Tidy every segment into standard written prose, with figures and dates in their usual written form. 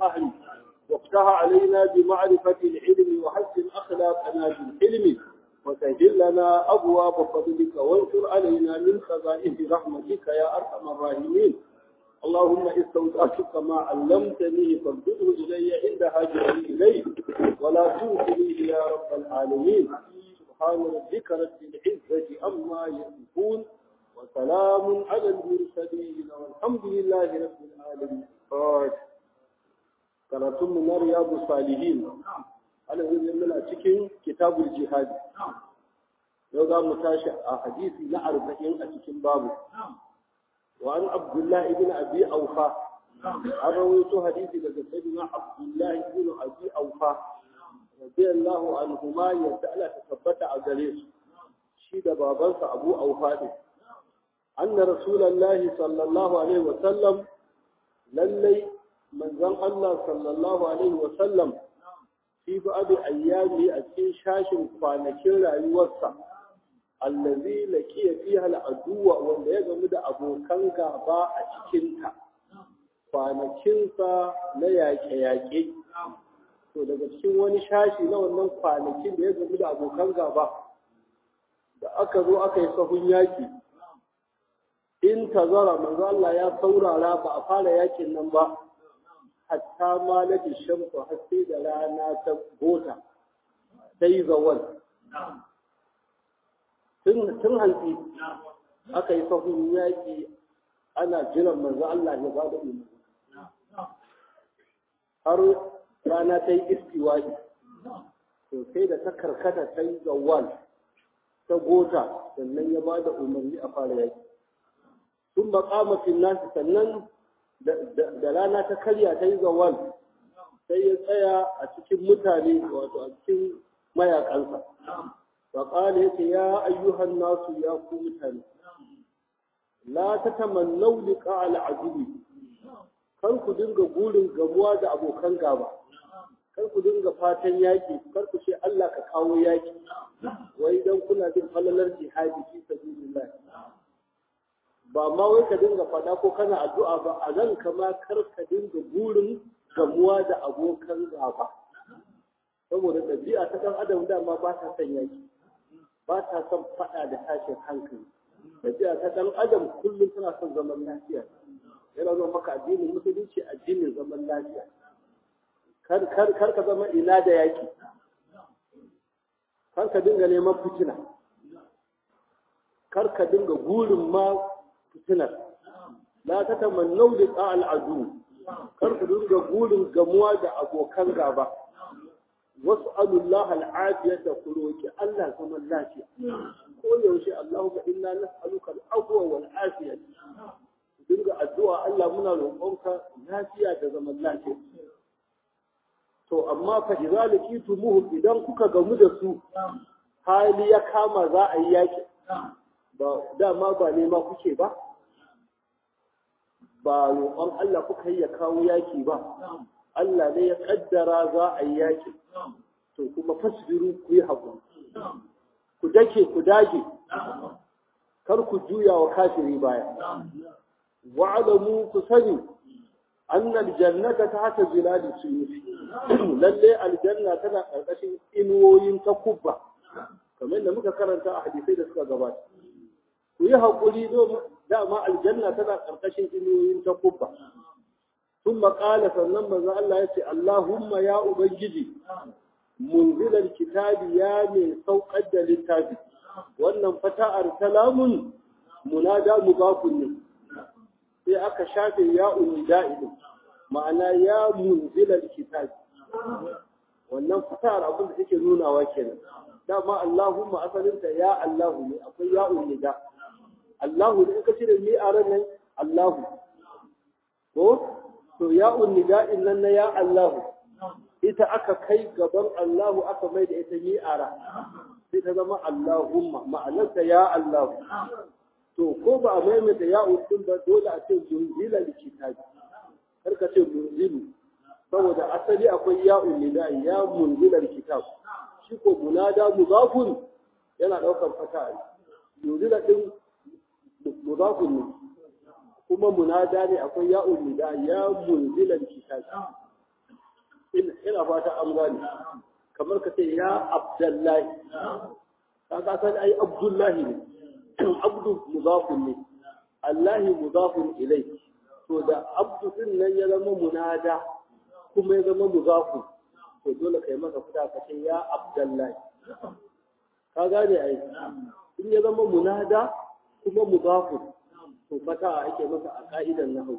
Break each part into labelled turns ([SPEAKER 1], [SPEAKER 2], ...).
[SPEAKER 1] القهر وافتح علينا بمعرفة العلم وحسن أخلاقنا بالحلم وسهل لنا أبواب فضلك وانشر علينا من خزائن رحمتك يا أرحم الراحمين. اللهم استودعتك ما علمتني فارجعه إلي عند حاجتي إليه ولا تنسنيه يا رب العالمين. سبحان ربك رب العزة عما يصفون وسلام على المرسلين والحمد لله رب العالمين. karatun mu na riyadu salihin ana yin muna cikin kitabul jihad yau za mu tashi a hadisi na 40 a cikin babu wa an abdullah ibn abi awfa an rawaito hadisi daga sayyidina abdullah ibn abi awfa radiyallahu anhuma yadda Allah ta tabbata a gare su shi da babansa abu awfa din anna rasulullahi sallallahu alaihi wa sallam lallai manzon Allah sallallahu alaihi wa sallam fi ba'd ayyami a cikin shashin kwanakin rayuwarsa allazi laqiya fiha al'aduwa wanda ya gamu da abokan gaba a cikin ta kwanakinsa na yaƙe-yaƙe to daga cikin wani shashi na wannan kwanakin da ya gamu da abokan gaba da aka zo aka yi sahun yaƙi in tazara manzo Allah ya saurara ba a fara yaƙin nan ba hatta ma na shamsu har sai da rana ta gota sai zawal tun hantsi aka yi sahun yaƙi ana jiran manzo Allah ya ba da umarni har rana ta yi istiwa'i to sai da ta karkata ta yi zawal ta gota sannan ya ba da umarni a fara yaƙi sun baƙa fin nasi sannan da rana ta karya ta yi zawal sai ya tsaya a cikin mutane wato a cikin mayakansa wa qala yace ya ayyuhan nasu ya ku mutane la tatamannau liqa al-adubi kar ku dinga gurin gamuwa da abokan gaba kar ku dinga fatan yaki kar ku ce Allah ka kawo yaki wai dan kuna jin falalar jihadi fi sabilillah ba ma wai ka dinga faɗa ko kana addu'a ba a nan kama kar ka dinga burin gamuwa da abokan gaba saboda ɗabi'a ta ɗan adam dama ba ta son yaki ba ta son faɗa da tashin hankali ɗabi'a ta ɗan adam kullum tana son zaman lafiya yana zo maka addinin musulunci addinin zaman lafiya kar ka zama ina da yaki kar ka dinga neman fitina kar ka dinga burin ma fitinar la ta tamannau liqa al'adu kar ku dinga burin gamuwa da abokan gaba was'alullaha al'afiyata ku roki Allah zaman lafiya ko yaushe Allahumma inna nas'aluka al'afwa wal afiyata dinga addu'a Allah muna roƙonka lafiya da zaman lafiya to amma fa idza lakitumuhum idan kuka gamu da su hali ya kama za a yi yaki ba dama ba nema kuke ba ba roƙon Allah kuka yi ya kawo yaki ba Allah ne ya kaddara za a yi yaki to kuma fasbiru ku yi haƙuri ku dake ku dage kar ku juya wa kafiri baya wa'lamu ku sani anna aljannata tahta zilali suyufi lalle aljanna tana karkashin inuwoyin takubba kamar da muka karanta a hadisai da suka gabata ku yi haƙuri dama aljanna tana ƙarƙashin inuwoyin ta kubba sun maƙala sannan manzo Allah ya ce Allahumma ya Ubangiji munzilar kitabi ya mai sauƙar da littafi wannan fata'ar salamun munada mudafun ne sai aka shafe ya unida'idin ma'ana ya munzilar kitabi wannan fata'ar abin da take nunawa kenan dama Allahumma asalinta ya Allahu ne akwai ya unida Allahu da ka cire ni a ranar Allahu ko to ya unida'in nan na ya Allahu ita aka kai gaban Allahu aka mai da ita ni ara sai ta zama Allahumma ma'anarta ya Allahu to ko ba a maimaita ya usul ba dole a ce munzila likitabi kar ka ce munzilu saboda asali akwai ya unida'i ya munzila likitab shi ko munada mudafun yana daukar fata munzila din mudafun ne kuma munada ne akwai ya unida ya munzila likitab ina fata an gane kamar ka ce ya abdullahi kaga san ai abdullahi ne abdu mudafun ne allahi mudafun ilai to da abdu din nan ya zama munada kuma ya zama mudafun to dole kai masa fita ka ce ya abdullahi ka gane ai in ya zama munada kuma mudafun to fata ake masa a ka'idan nahwu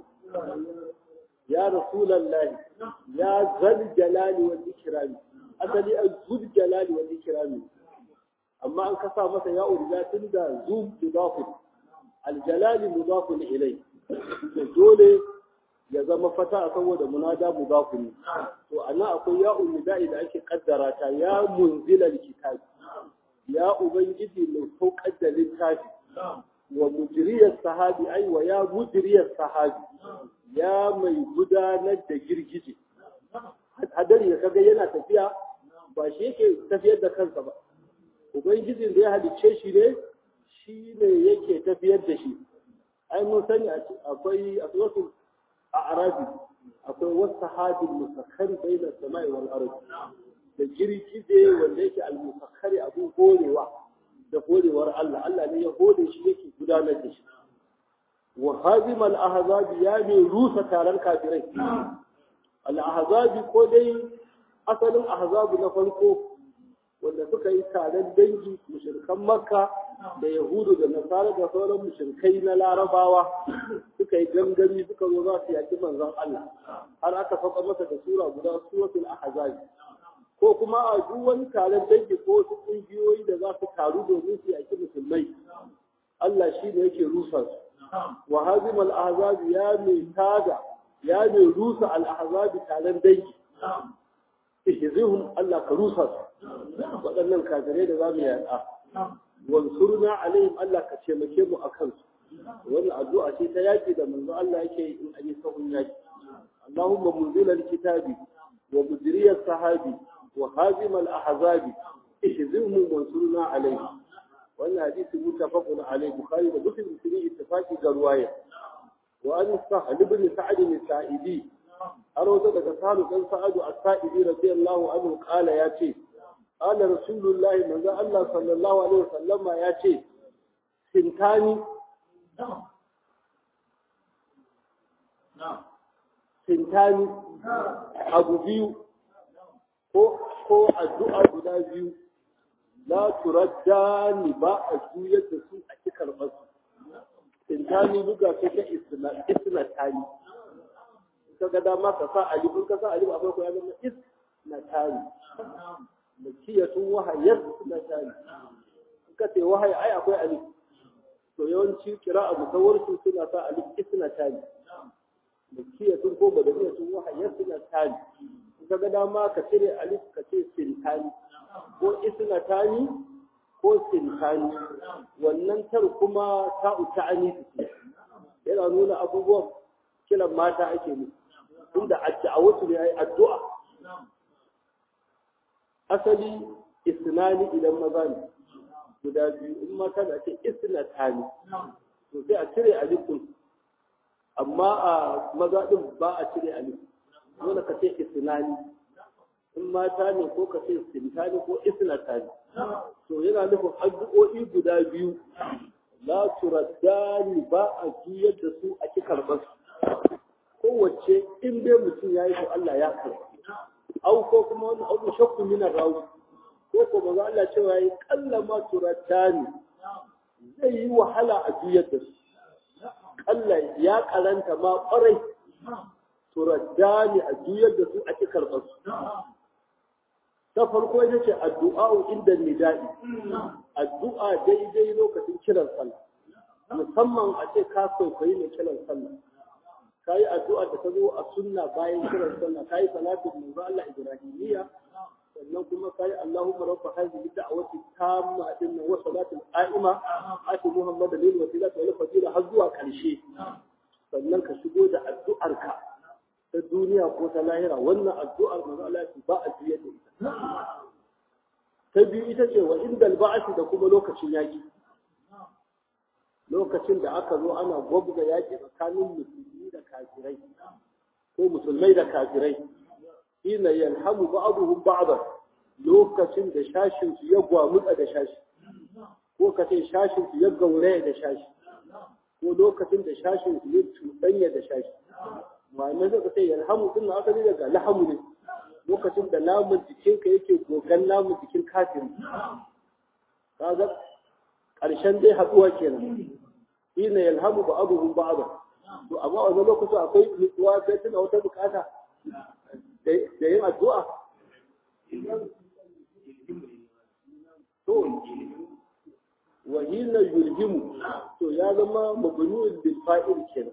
[SPEAKER 1] ya rasulullahi ya zal jalali wal ikrami asali az-zul jalali wal ikrami amma an kasa masa ya urida tunda zu mudafun al-jalali mudafun ilai dole ya zama fata saboda munada mudafun to ana akwai ya urida da ake kaddara ta ya munzilal kitab ya ubangiji mai saukar da littafi wa mujriyas sahabi ai wa ya mujriyas sahabi ya mai gudanar da girgije hadari ya kaga yana tafiya ba shi yake tafiyar da kansa ba ubangijin da ya halicce shi ne shi ne yake tafiyar da shi ai mun sani akwai aswatul a'rabi akwai wasahabil musakhkhari bayna samai wal ardi da girgije wanda yake al-musakhkhari abu horewa da horewar Allah Allah ne ya hore shi yake gudanar da shi wa hazim al-ahzab ya ne rusa taron kafirai al-ahzab ko dai asalin ahzab na farko wanda suka yi taron dangi mushrikan makka da yahudu da nasara da sauran mushrikai na larabawa suka yi gangami suka zo za su yaki manzon Allah har aka saka masa da sura guda suratul ahzab ko kuma a duk wani taron dangi ko wasu ƙungiyoyi da za su taru domin su yaki musulmai Allah shi ne yake rusa su wa hazim al-ahzab ya mai tada ya mai rusa al-ahzab taron dangi ihzihum Allah ka rusa su waɗannan kafirai da za mu yaƙa wansurna alaihim Allah ka taimake mu akan su wannan addu'a ce ta yaƙi da manzo Allah yake in an yi sahun yaƙi Allahumma munzilal kitabi wa mujriyas sahabi وهازم الأحزاب احزمهم وانصرنا عليه وأن حديث متفق عليه البخاري ومسلم في اتفاق الرواية وأن سهل بن سعد السائدي أروى ذلك سهل بن سعد السائدي رضي الله عنه قال يا شيخ قال رسول الله من ذا الله صلى الله عليه وسلم يا شيخ سنتاني أبو بيو ko addu'a guda biyu la turadda ni ba a juyar da su a ki karɓar su intani buga ce ta isna tani ka ga dama ka sa alif ka sa alif akwai ko ya zama isna tani makiyatun wahayat isna tani ka ce wahayi ai akwai alif to yawanci qira'a mutawwarsu suna sa alif isna tani makiyatun ko badaniyatun wahayat isna tani kaga dama ka cire alif ka ce sintani ko isnatani ko sintani wannan tar kuma ta'u ta'ani yana nuna abubuwan kiran mata ake ne inda addu'a ne ai addu'a asali isnani idan maza ne guda biyu in mata da ce isnatani to sai a cire alifin amma a maza din ba a cire alif dole ka ce isnani in mata ne ko ka ce sintani ko isnatani to yana nufin addu'o'i guda biyu la turaddani ba a juyar da su a ki karɓar su kowace in dai mutum ya yi to Allah ya karɓa au ko kuma wani abu shakku mina rawu ko ko maza Allah cewa yayi kalla ma turaddani zai yi wahala a juyar da su Allah ya karanta ma ƙwarai turaddani a juyar da su ake karɓar su ta farko ita ce addu'a inda nida'i addu'a daidai lokacin kiran sallah musamman a ce ka kwaikwayi mai kiran sallah ka yi addu'a da ta zo a sunna bayan kiran sallah ka yi salatin manzo Allah Ibrahimiyya sannan kuma ka yi Allahumma rabba hadhihi da'wati tamma dinna wa salatul qa'ima ati Muhammadan lil wasilati wal fadila har zuwa karshe sannan ka shigo da addu'arka ta duniya ko ta lahira wannan addu'ar manzo Allah ya ba a jiya da ita ta biyu ita ce wa indal ba'ati da kuma lokacin yaki lokacin da aka zo ana gwabza yaki tsakanin musulmi da kafirai ko musulmai da kafirai ina yalhamu ba'dhum ba'dan lokacin da shashin su ya gwamutsa da shashi ko kace shashin su ya gauraya da shashi ko lokacin da shashin su ya cuɗanya da shashi ma'ana zai ce yalhamu din asali daga lahamu ne lokacin da namun jikinka yake gogan namun jikin kafiri kaga ƙarshen dai haɗuwa kenan ina yalhamu ba'dhum ba'dan to amma a wani lokacin akwai nutsuwa sai tuna wata bukata da yin addu'a to wahina yulhimu to ya zama mabnu'un bil fa'il kenan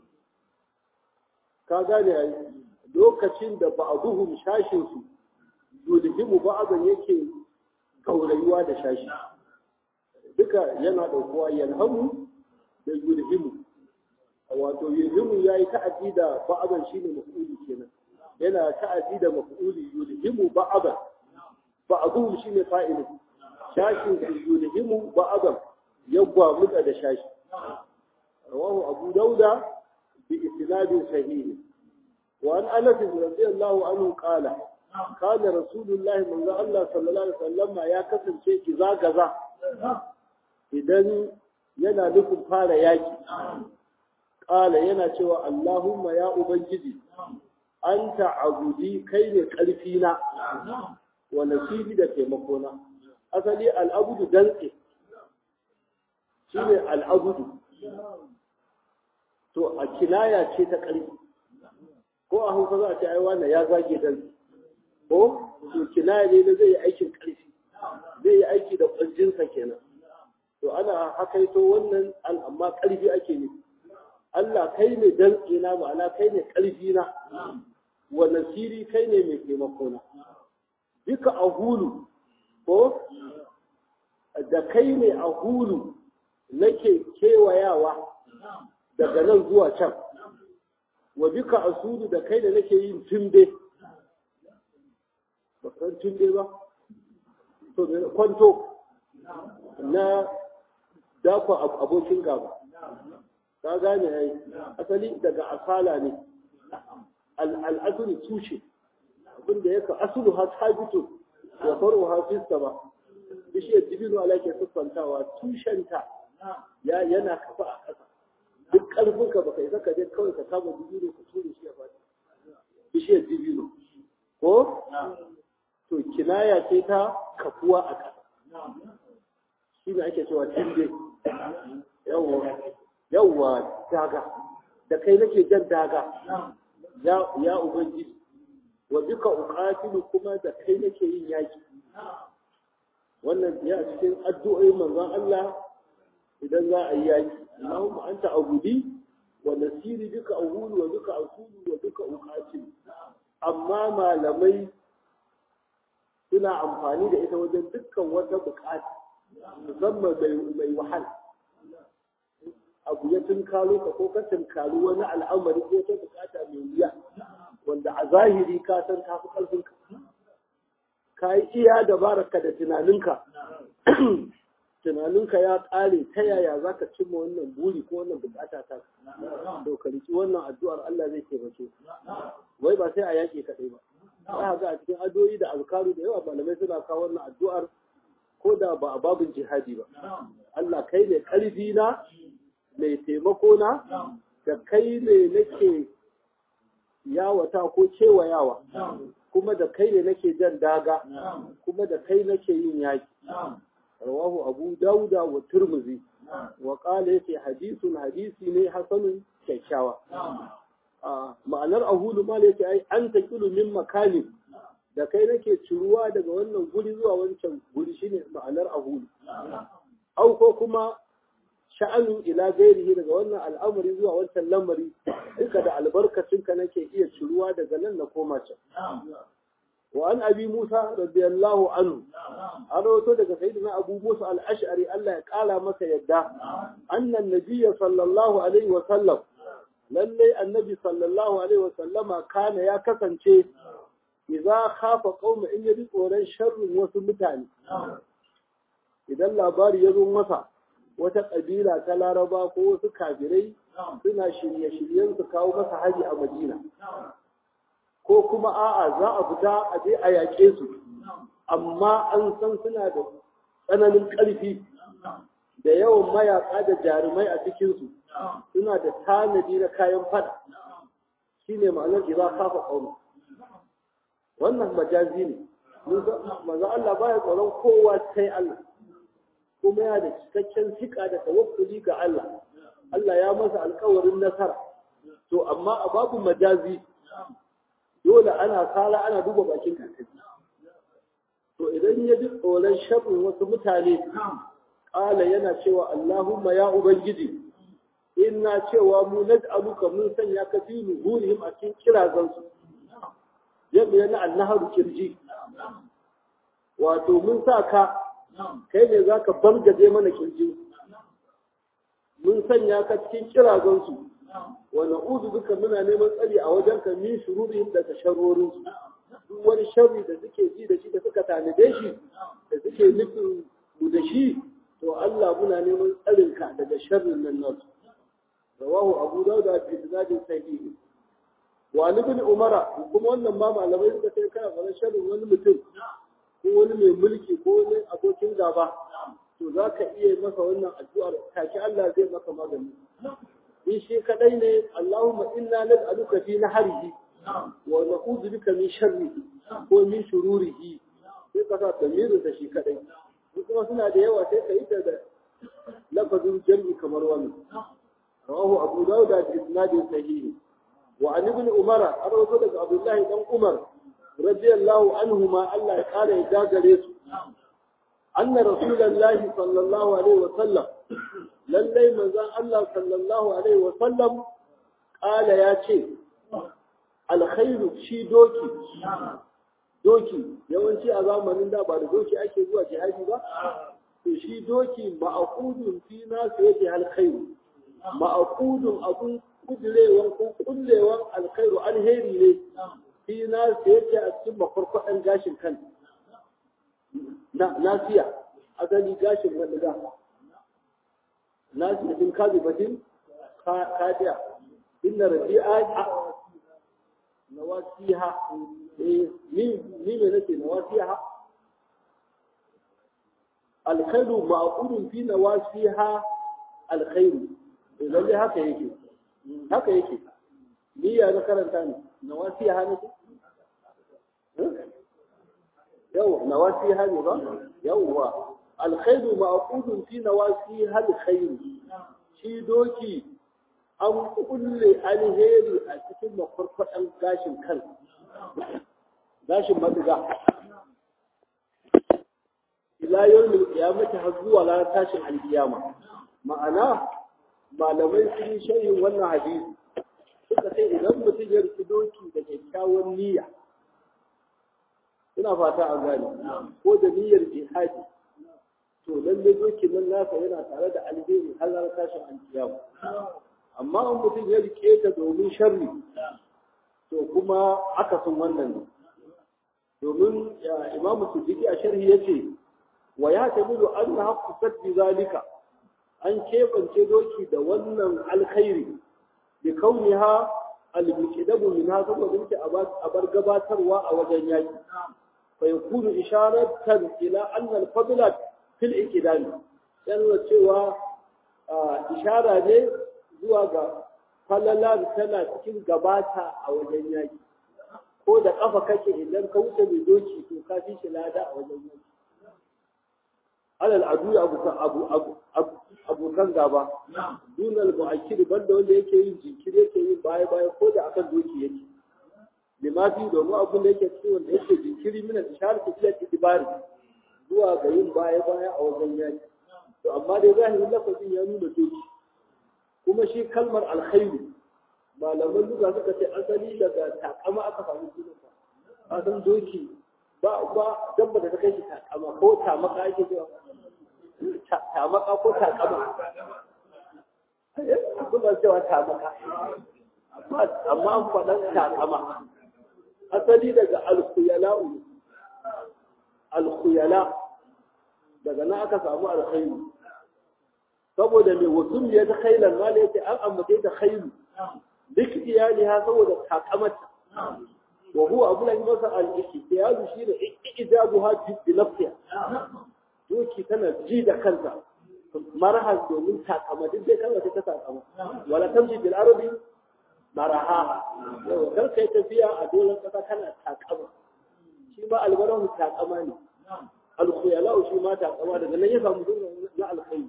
[SPEAKER 1] ka gane lokacin da ba'duhum shashin su yulhimu ba'dan yake gaurayuwa da shashi duka yana daukowa yalhamu da yulhimu wato yulhimu yayi ta'addi da ba'dan shine maf'uli kenan yana ta'addi da maf'uli yulhimu ba'dan ba'duhum shine fa'il shashin yulhimu ba'dan yagwa muda da shashi rawahu abu dauda bi isnadin sahih wa an anas radiyallahu anhu qala kana rasulullahi manzo Allah sallallahu alaihi wasallam ya kasance kiza gaza idan yana nufin fara yaki qala yana cewa Allahumma ya ubangiji anta abudi kai ne karfi na wa nasibi da taimakona asali al'abudu dantse shi ne al'abudu to a kinaya ce ta ƙarfi ko a hausa za a ce aiwa na ya zage dantse ko to kinaya ne da zai yi aikin ƙarfi zai yi aiki da ƙwarjinsa kenan to ana hakaito wannan amma ƙarfi ake ne Allah kai ne dantse na ma'ana kai ne ƙarfi na wa nasiri kai ne mai taimakona duka a hulu ko da kai ne a hulu nake kewayawa daga nan zuwa can wa bika asudu da kai da nake yin tumbe ba san tumbe ba to kwanto na dafa abokin gaba ka gane ai asali daga asala ne al'asulu tushe abinda yake asulu ha sabitu wa faruha fi sama bishiyar dibino ala ke siffantawa tushenta yana kafa a ƙasa duk ƙarfinka baka isa ka je kawai ka kama dibino ka ture shi a fata bishiyar dibino ko to kinaya ce ta kafuwa a ƙasa shi ne ake cewa timbe yawwa daga da kai nake jan daga ya ubangiji wa duka uqatilu kuma da kai nake yin yaki wannan ya cikin addu'o'i manzon Allah idan za a yi yaki Allahumma anta abudi wa nasiri duka ahulu wa duka asulu wa duka uqatilu amma malamai suna amfani da ita wajen dukkan wata bukata musamman mai wahala abu ya tunkalo ka ko ka tunkalo wani al'amari ko ta bukata mai wuya wanda a zahiri ka san tafi ƙarfinka ka yi iya dabararka da tunaninka ya ƙare ta yaya za ka cimma wannan buri ko wannan bukata ta to ka riki wannan addu'ar Allah zai taimake wai ba sai a yaƙi kaɗai ba za ga a cikin addu'o'i da azkaru da yawa malamai suna kawo wannan addu'ar ko da ba a babin jihadi ba Allah kai ne ƙarfi na mai taimako na da kai ne nake yawata ko kewayawa kuma da kai ne nake jan daga kuma da kai nake yin yaki rawahu abu dauda wa turmuzi wa qala yace hadisi ne hasanun kyakkyawa ma'anar ahulu ma yace ai an taqilu min makani da kai nake ciruwa daga wannan guri zuwa wancan guri shine ma'anar ahulu au ko kuma sha'anu ila gairihi daga wannan al'amari zuwa wancan lamari duka da albarkacinka nake iya ciruwa daga nan na koma can wa an abi musa radiyallahu anhu an rawato daga sayyidina abu musa al-ash'ari Allah ya kala masa yadda annan nabiyya sallallahu alaihi wa sallam lalle annabi sallallahu alaihi wa sallama kana ya kasance idza khafa qauma in yabi tsoron sharrin wasu mutane idan labari ya zo masa wata ƙabila ta laraba ko wasu kafirai suna shirye-shiryen su kawo masa haji a madina ko kuma a'a za a fita a je a yaƙe su amma an san suna da tsananin ƙarfi da yawan mayaƙa da jarumai a cikinsu suna da tanadi na kayan fada shine ma'anar idza kafa qawm wannan majazi ne manzo Allah baya tsoron kowa sai Allah kuma yana da cikakken fika da tawakkuli ga Allah Allah ya masa alƙawarin nasara to amma a babu majazi dole ana kala ana duba bakin kakaki to idan ya ji tsoron sharrin wasu mutane ƙala yana cewa Allahumma ya ubangiji inna cewa mu naj'aluka mun sanya ka fi nuhurihim a cikin kirazansu yadda yana annaharu kirji wato mun sa ka kai ne zaka bangaje mana kirji mun sanya ka cikin kirazansu wa na'udhu bika muna neman tsari a wajen ka min shururihim daga sharrorin su duk wani sharri da suke ji da shi da suka tanade shi da suke nufin mu da shi to Allah muna neman tsarin ka daga sharrin nan nasu rawahu abu dawud bi isnadin sahih wa ibn umara kuma wannan ma malamai suka ce kana fara sharrin wani mutum ko wani mai mulki ko wani abokin gaba to zaka iya masa wannan addu'ar take Allah zai maka magani in shi kadai ne Allahumma inna nas'aluka fi nahrihi wa na'udhu bika min sharrihi ko min shururihi sai ka sa damirin da shi kadai kuma suna da yawa sai ka yi ta da lafazin jami'i kamar wannan rawahu abu dawud da isnadin sahih wa an ibn umar arwato daga abdullahi dan umar radiyallahu anhuma Allah ya kare ya gare su anna rasulullahi sallallahu alaihi wa sallam lallai manzon Allah sallallahu alaihi wa sallam kala ya ce alkhairu shi doki yawanci a zamanin da ba da doki ake zuwa jihadi ba to shi doki ma'aqudun fi nasu yake alkhairu ma'aqudun abun kudirewan ko kullewan alkhairu alheri ne fi nasu yake a cikin mafarkwadan gashin kan nasiya asali gashin madiga nasiya din kazibatin kadiya inna rabi'a nawasiha ni ne nake nawasiha alkhairu ma'qudun fi nawasiha alkhairu idan haka yake ni ya ga karanta ne nawasiha ne yawa nawasiha ne ba yawa alkhairu ma'qudun fi nawasiha alkhairu shi doki an kulle alheri a cikin makwarkwadan gashin kan gashin madiga ila yawmil qiyamati har zuwa ranar tashin alkiyama ma'ana malamai sun yi sharhin wannan hadisi suka ce idan mutum ya rufe doki da kyakkyawan niyya ina fata an gane ko da niyyar jihadi to lalle dokin nan nasa yana tare da alheri har ranar tashin alkiyama amma in mutum ya rike ta domin sharri to kuma aka san wannan ne domin imamu sujiki a sharhi yace wa ya tabidu anna haqqu saddi zalika an kebance doki da wannan alkhairi bi kauniha al-muqaddamu minha saboda yake a bar gabatarwa a wajen yaki fa yakunu isharatan ila anna al-fadla fil iqdam yana cewa ishara ne zuwa ga falalar tana cikin gabata a wajen yaki ko da kafa kake idan ka wuce mai doki to ka fi shi lada a wajen yaki alal adu abokan gaba dunal mu'akkir banda wanda yake yin jinkiri yake yin baya ko da akan doki yake limafi domin abin da yake cikin wanda yake jinkiri mina ishar ta fiye itibari zuwa ga yin baya a wajen yaki to amma dai zahirin lafazin ya nuna doki kuma shi kalmar alkhairu malaman duka suka ce asali daga takama aka samu sunansa a san doki ba dabba da ta kai shi takama ko tamaka ake cewa tamaka ko takama kuma cewa tamaka amma an faɗan takama asali daga alkhuyala daga nan aka samu alkhairu saboda mai wasu ya ta khailan ma yace an ambace ta khairu duk iyali ha saboda takamata wa huwa abu lahi masa al-ihtiyadu shi da ijabuha bi nafsiha doki tana ji da kanta marahas domin takama duk dai kalmar ta takama wala tamshi bil arabi maraha yau kar kai tafiya a dolan kasa kana takama shi ma albarahu takama ne al-khuyala shi ma takama daga nan ya samu na alkhairi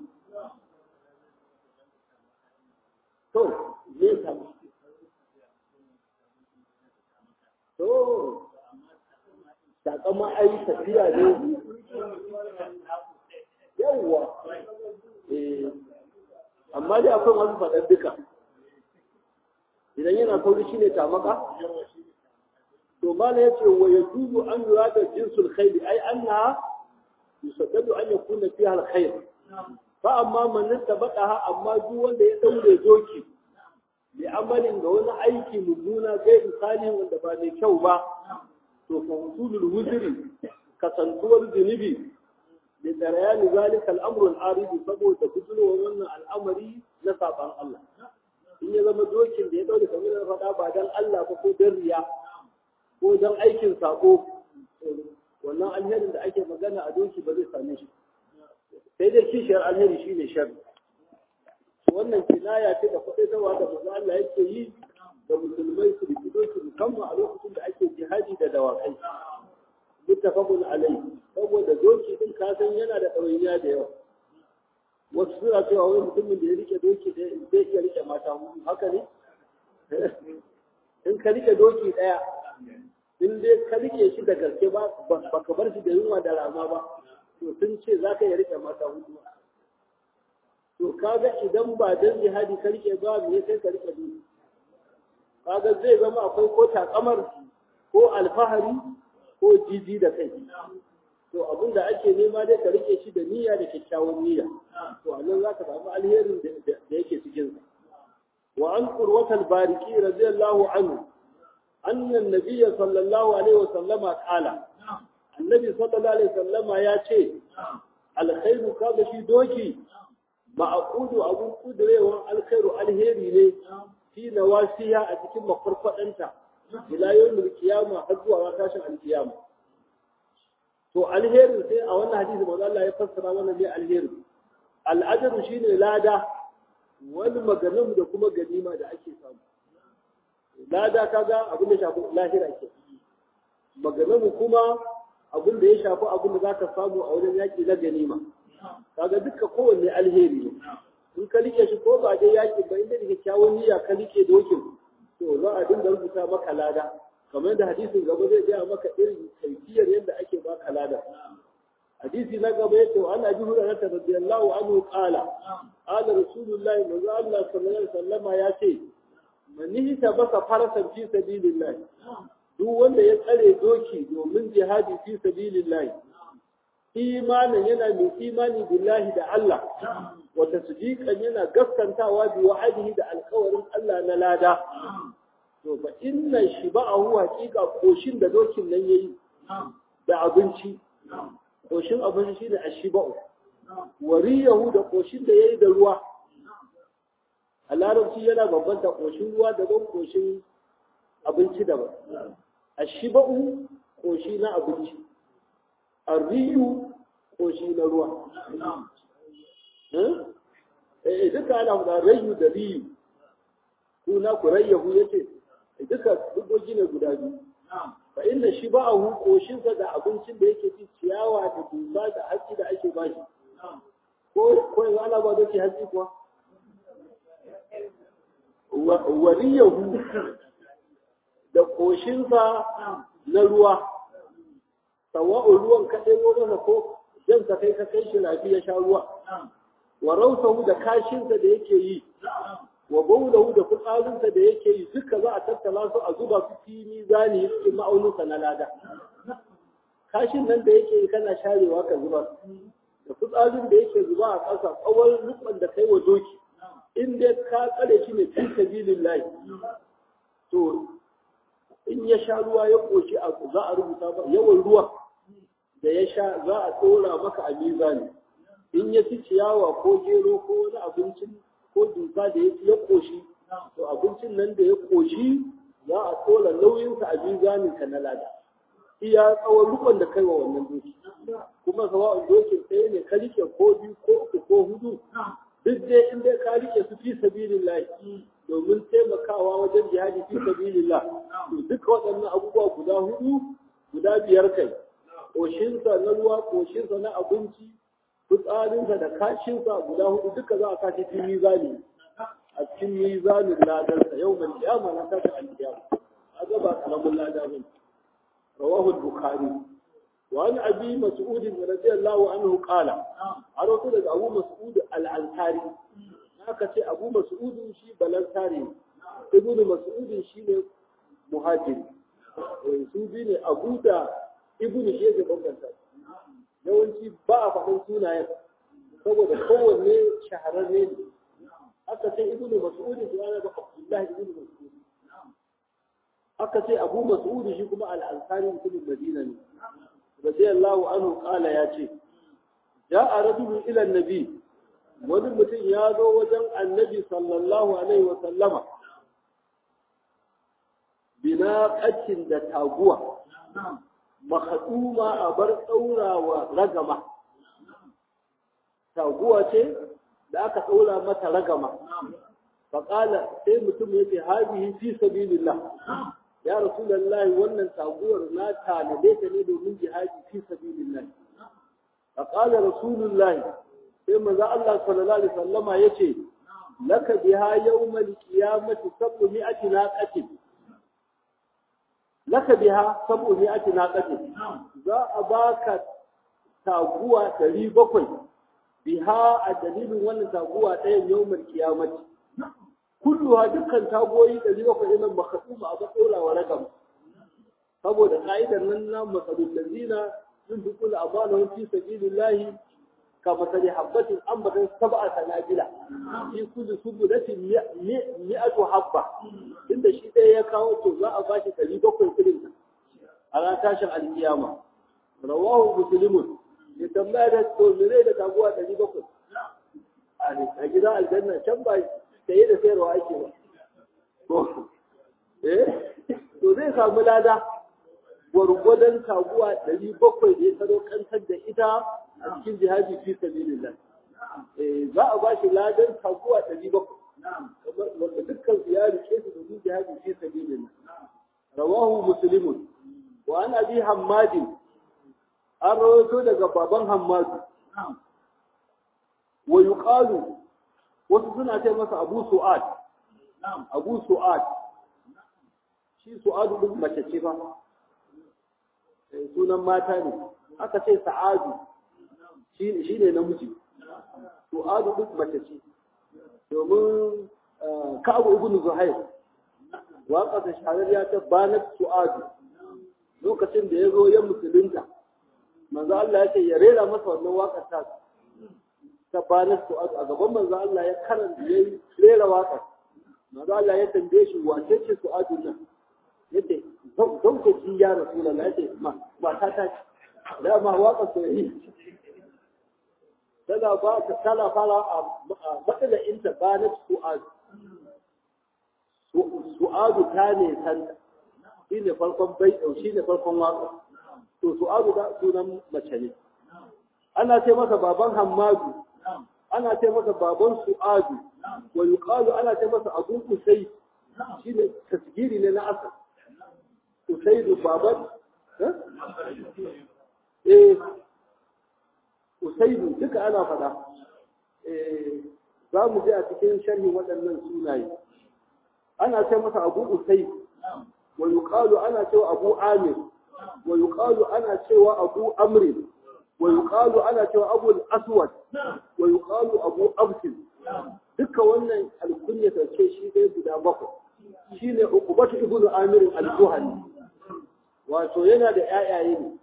[SPEAKER 1] to me samu to takama ai tafiya ne yawwa amma dai akwai masu faɗar duka idan yana sauri shi ne tamaka to mala ya ce wa ya dubu an lura da jinsul khairi ai an na yusaddadu an ya kuna fiye alkhair fa amma manin tabaka amma duk wanda ya daure doki bi amalin ga wani aiki mummuna zai misali wanda ba mai kyau ba to fa husulul wuzri kasantuwar zunubi da tsarayani zalika al'amrul aridi saboda bujurowar wannan al'amari na saban Allah in ya zama dokin da ya daure kamar da faɗa ba dan Allah ba ko dan riya ko dan aikin sako wannan alherin da ake magana a doki ba zai same shi sai dai kishiyar alheri shine sharri wannan kinaya ce da faɗaitarwa da manzo Allah yake yi ga musulmai su riki doki musamman a lokacin da ake jihadi da dawakai muttafaqun alayhi saboda doki din ka san yana da ɗawainiya da yawa wasu suna cewa wani mutumin da ya rike doki zai iya rike mata hudu haka ne in ka rike doki ɗaya in dai ka rike shi da gaske ba ka bar shi da yunwa da rama ba to sun ce za ka iya rike mata hudu to kaga idan ba dan jihadi ka rike ba me sai ka rike doki kaga zai zama akwai ko takamar ko alfahari ko jiji da kai to abin da ake nema dai ka rike shi da niyya da kyakkyawan niyya to a nan za ka samu alherin da yake cikin sa wa an qurwatal bariki radiyallahu anhu anna an-nabiy sallallahu alaihi wasallam qala annabi sallallahu alaihi wasallam ya ce alkhairu kaga shi doki ma'qudu abun kudurewan alkhairu alheri ne fi nawasiya a cikin mafarfadanta ila yawmil qiyamah har zuwa tashin alqiyama to alherin sai a wannan hadisi manzo Allah ya fassara wannan ne alheri al'ajru shine lada wani maganin da kuma ganima da ake samu lada kaga abin da shafi lahira ke maganin kuma abin da ya shafi abin da zaka samu a wajen yaki na ganima kaga duka kowanne alheri ne in ka rike shi ko ba dai yaki ba inda da kyawun niyya ka rike dokin to za a dinga rubuta maka lada kamar da hadisin gaba zai gaya maka irin kaifiyar yadda ake baka lada hadisi na gaba yace wa ana jihu da radiyallahu anhu qala qala rasulullahi manzo Allah sallallahu alaihi wasallama yace man nihita basa farasan fi sabilillah duk wanda ya tsare doki domin jihadi fi sabilillah imanin yana mai imani billahi da Allah wa tasdiqan yana gaskantawa bi wa'adihi da alƙawarin Allah na lada to fa inna shiba'ahu haqiqa koshin da dokin nan yayi da abinci koshin abinci shine ashiba'u wariyahu da koshin da yayi da ruwa a larabci yana bambanta koshin ruwa da koshin abinci daban ashiba'u koshi na abinci arriyu koshi na ruwa duka ana da rayu da riyu kuna ku rayyahu yace duka dubogi ne guda biyu fa inna shiba'ahu koshinsa da abincin da yake ci ciyawa da dusa da hatsi da ake bashi ko yanzu ana ba doki hatsi kuwa wariyahu da koshinsa na ruwa sawa'u ruwan ka ɗebo masa ko jan ka kai shi rafi ya sha ruwa wa rausahu da kashinsa da yake yi wa baulahu da fitsarinsa da yake yi duka za a tattala su a zuba su fi mizani cikin ma'auninsa na lada kashin nan da yake yi kana sharewa ka zuba da fitsarin da yake zuba a ƙasa tsawon rukun da kai wa doki in dai ka tsare shi ne fi sabilillahi to in ya sha ruwa ya koshi za a rubuta ba yawan ruwa da ya sha za a tsora maka a mizani in ya ci ciyawa ko gero ko wani abincin ko duka da ya koshi to abincin nan da ya koshi za a tsola nauyinsa a mizaninka na lada iya tsawon rukun da kai wa wannan doki kuma sawa'un dokin ɗaya ne ka rike ko biyu ko uku ko hudu duk dai in dai ka rike su fi sabilillah domin taimakawa wajen jihadi fi sabilillah to duka waɗannan abubuwa guda hudu guda biyar kai koshinsa na ruwa koshinsa na abinci fitsarinsa da kashinsa guda hudu duka za a kashi fi mizani a cikin mizanin ladarsa yau mai kiyama na tashi alkiyama a gaba kalamun ladarin رواه البخاري وعن أبي مسعود رضي الله عنه قال عرفت لك أبو مسعود الأنصاري هكذا أبو مسعود شي بلانصاري ابن مسعود شي مهاجر سوبي أبو دا ابن شيء بمكانتا yawanci ba a faɗin sunayen saboda kowanne shahararre ne aka ce ibnu mas'ud da ana ba Abdullah ibn Mas'ud aka ce Abu Mas'ud shi kuma al-Ansari mutumin Madina ne radiyallahu anhu kala ya ce ja'a rajulun ila an-nabi wani mutum ya zo wajen annabi sallallahu alaihi wa sallama bina qacin da taguwa makaduma a bar tsaurawa ragama taguwa ce da aka tsaura mata ragama faƙala sai mutum ya ce hadihi fi sabilillah ya rasulullahi wannan taguwar na tanade ta ne domin jihadi fi sabilillah faƙala rasulullahi sai manzo Allah sallallahu alaihi wasallama yace laka biha yawmal qiyamati 700 naqatin laka biha 700 naqatin za a baka taguwa 700 biha a dalilin wannan taguwa ɗayan yawmal qiyamati kulluha dukkan tagoyi 700 nan makasuma a batsola wa ragam saboda ka'idar nan na masalul ladina yunfiqul amwalahum fi sabilillahi kama sali habbatin ambatan sab'a sanabila fi kulli subulatin mi'atu habba inda shi ɗaya ya kawo to za a bashi 700 kudin a ran tashin alkiyama rawahu muslimun ya tambaya da to mene da taguwa 700 a gidan aljanna can ba sai da sayarwa ake ba to zai samu lada gwargwadon taguwa 700 da ya sadaukantar da ita a cikin jihadi fi sabilillah za a ba shi ladan taguwa 700 wanda dukkan su ya rike su domin jihadi fi sabilillah rawahu muslimun wa an abi hammadin an rawaito daga baban hammadu wa yuqalu wasu suna ce masa abu su'ad abu su'ad shi su'adu din mace ce ba sunan mata ne aka ce sa'adu shi ne namiji su'adu din mace ce domin ka'abu ibn zuhair waƙa ta shahararriya ta banat su'adu lokacin da ya zo ya musulunta manzo Allah ya ce ya rera masa wannan waƙar ta banar su a gaban manzo Allah ya karanta yayi rera waƙar manzo Allah ya tambaye shi wace ce su adun nan yace zauke ki ya rasulullahi yace ma ta da ma waƙar su yi daga ba ta sala fara a matsala inta banar su'adu ta ne san shine farkon bai shine farkon waƙar to su'adu da sunan mace ne ana ce masa baban hammadu ana ce masa baban su'adu wa yuqalu ana ce masa abu usay shine tasgiri ne na asal usaydu baban usaydu duka ana fada za mu je a cikin sharhi waɗannan sunaye ana ce masa abu usay wa yuqalu ana cewa abu amir wa yuqalu ana cewa abu amr ويقال أنا تو أبو الأسود ويقال أبو أبسل دك wannan alkunya ta ce shi dai guda bakwai shine Uqbatu ibn Amir al-Juhani wato yana da ƴaƴaye ne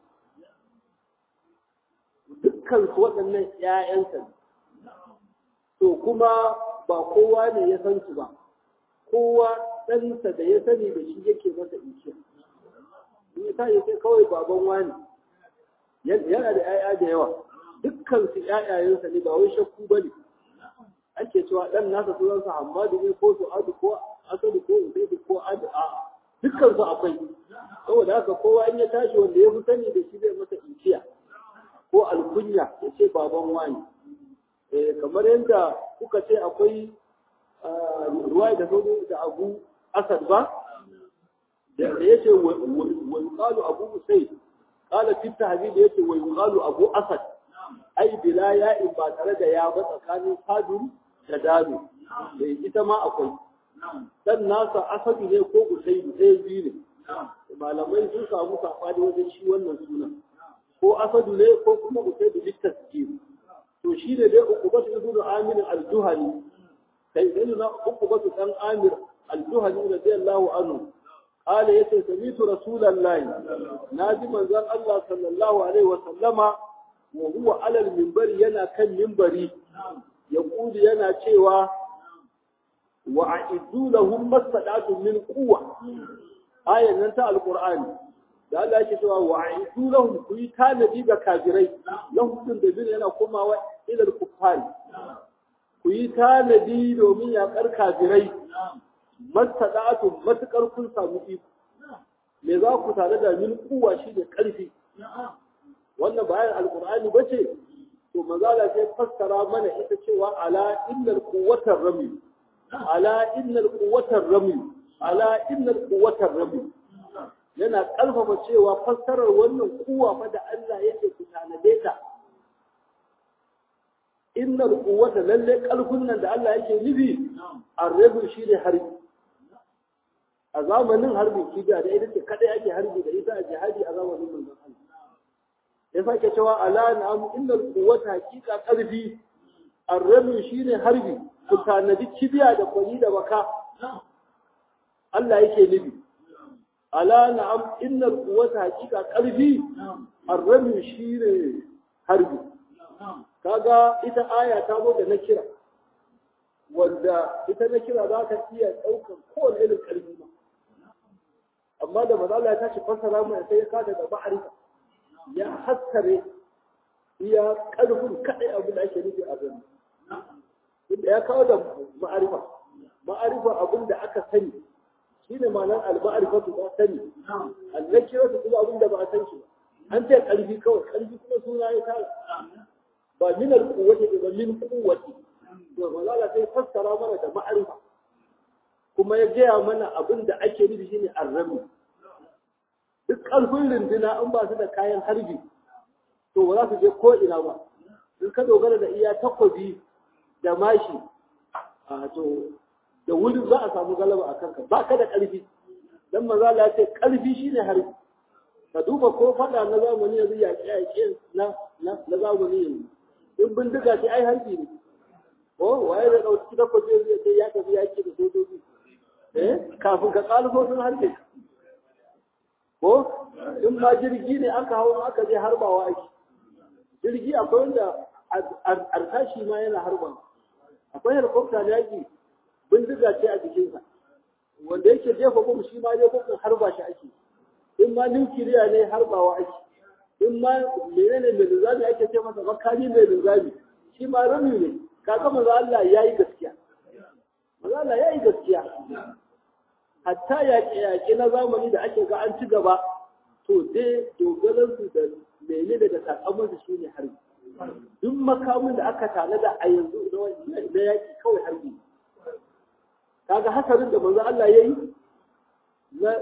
[SPEAKER 1] dukkan su waɗannan ƴaƴansa to kuma ba kowa ne ya san su ba kowa ɗansa da ya sani da shi yake masa ikiya ne ta yake kawai baban wani yana da ‘ya'ya da yawa dukkan su ‘ya'yayensa ne ba wai shakku ba ne ake cewa ɗan nasa sunansa Hammadu ne ko Su'adu ko Asadu ko Usaidu ko Adu a dukkan su akwai saboda haka kowa in ya tashi wanda ya fi sani da shi zai masa inkiya ko alkunya ya ce baban wani kamar yadda kuka ce akwai ruwa da zo da Abu Asad ba da yace wa yuqalu Abu Usayd qala fi tahzib yace wa yuqalu Abu Asad ai bila ya'in ba tare da ya ba tsakanin sadun da dadu ita ma akwai dan nasa Asadu ne ko Usayd ɗaya biyu ne malamai sun samu safadi wajen shi wannan sunan ko Asadu ne ko kuma Usayd bi tasjil to shi ne dai Uqbah ibn Amir al-Juhani sai dai na Uqbah dan Amir al-Juhani radiyallahu anhu قال يسي سميت رسول الله ناجي منزل الله صلى الله عليه وسلم وهو على المنبر ينا كان منبري يقول ينا cewa وأعدوا لهم ما استطعتم من قوة آية ننتهى القرآن da Allah yake cewa wa'idu lahum ku yi tanadi ga kafirai lahum din da bin yana komawa ila al-kuffar ku yi tanadi domin ya kafirai mastada'atu matakar kun samu iko me za ku tare da min kuwa shi da karfi wannan bayan alqur'ani bace to mazala sai fassara mana ita cewa ala innal quwwatar rami ala innal quwwatar rami ala innal quwwatar rami yana kalfafa cewa fassarar wannan kuwa fa da Allah yake ku tanade ta innal quwwata lalle kalfun nan da Allah yake nufi arrabu shi ne harbi a zamanin harbin kibiya da ita ce kadai ake harbi da ita a jihadi a zamanin manzon Allah ya sake cewa ala na'am innal quwwata haqiqa karfi arrabu shi ne harbi ku tanadi kibiya da kwani da baka Allah yake nufi ala na'am innal quwwata haqiqa karfi arrabu shi ne harbi kaga ita aya ta zo da na kira wanda ita na kira za ta iya ɗaukar kowane irin ƙarfi ba amma da maza Allah ya tashi fassara mai sai ya kada da ma'arifa ya haskare iya ƙarfin kaɗai abu da ake nufi a gani inda ya kawo da ma'arifa abin da aka sani shi ne ma'anar al-ma'arifatu ba sani al-nakira su kuma abin da ba a san shi ba an ce ƙarfi kawai ƙarfi kuma suna ya tara ba min al-quwwati ba min quwwati to malala sai fassara mana da ma'arifa kuma ya gaya mana abin da ake nufi shine arrami duk ƙarfin runduna an ba su da kayan harbi to ba za su je ko ina ba in ka dogara da iya takobi da mashi to da wuri za a samu galaba a kanka ba ka da ƙarfi dan maza Allah ya ce ƙarfi shine harbi ka duba ko faɗa na zamani yanzu yaƙe na zamani yanzu in bindiga ce ai harbi ne ko waye da dauki da kwaje zai sai ya tafi yaki da sojoji kafin ka kalfo sun harbe ko in ma jirgi ne aka hawo aka je harbawa ake jirgi akwai wanda artashi ma yana harba akwai helicopter yaki bindiga ce a jikinsa wanda yake jefa bom shi ma jefa harba shi ake in ma nukiliya ne harbawa ake in ma menene mai linzami ake ce masa makami mai linzami shi ma rami ne kaga manzo Allah yayi gaskiya manzo Allah yayi gaskiya hatta yaƙe na zamani da ake ga an ci gaba to dai dogalan su da menene daga sakamakon su shine harbi duk makamin da aka tanada a yanzu da yaƙi kawai harbi kaga hasarin da manzo Allah yayi na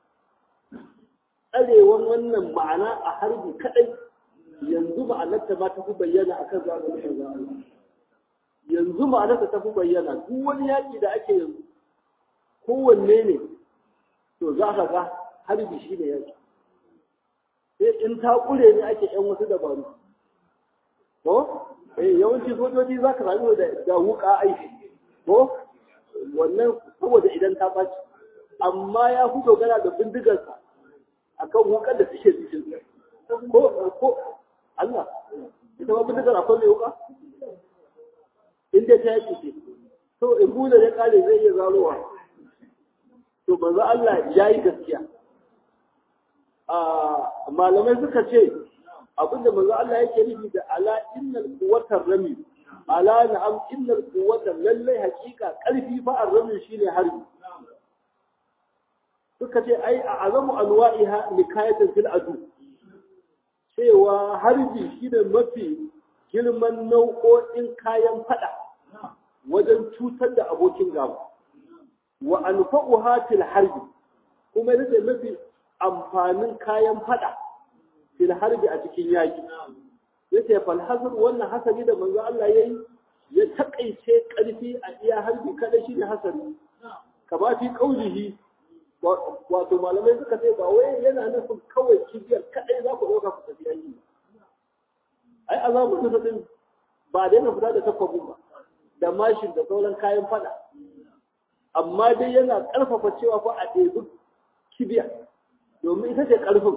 [SPEAKER 1] tsarewan wannan ma'ana a harbi kadai yanzu ma'anarta ma ta fi bayyana akan zamanin manzo Allah yanzu ma'anarta ta fi bayyana duk wani yaƙi da ake yanzu kowanne ne to za ka ga harbi shi ne yaƙi sai in ta ƙure ne ake ƴan wasu dabaru ko yawanci sojoji za ka sami da wuƙa aiki ko wannan saboda idan ta ɓaci amma ya fi dogara da bindigarsa akan wuƙar da suke cikin ko Allah ita ma bindigar akwai mai wuƙa inda ta yaki ce to in bude ya kare zai iya zarowa to manzo Allah ya yi gaskiya malamai suka ce abinda manzo Allah yake nufi da ala innal quwwatar rami ala na'am innal quwwata lallai hakika karfi fa ar-rami shine harbi suka ce ai a azamu alwa'iha likayatan fil adu cewa harbi shi da mafi girman nau'o'in kayan fada wajen cutar da abokin gaba wa anfa'uha fil harbi kuma yake mafi amfanin kayan fada fil harbi a cikin yaki yace fal hazr wannan hasari da manzo Allah yayi ya takaice karfi a iya harbi kada shi ne hasari kama fi qaulihi wato malamai suka ce ba wai yana nufin kawai kibiyar kadai za ku dauka ku tafi yaki ai azabu da din ba da yana fita da takwabin ba da mashin da sauran kayan fada amma dai yana karfafa cewa fa a ɗebi kibiya domin ita ce karfin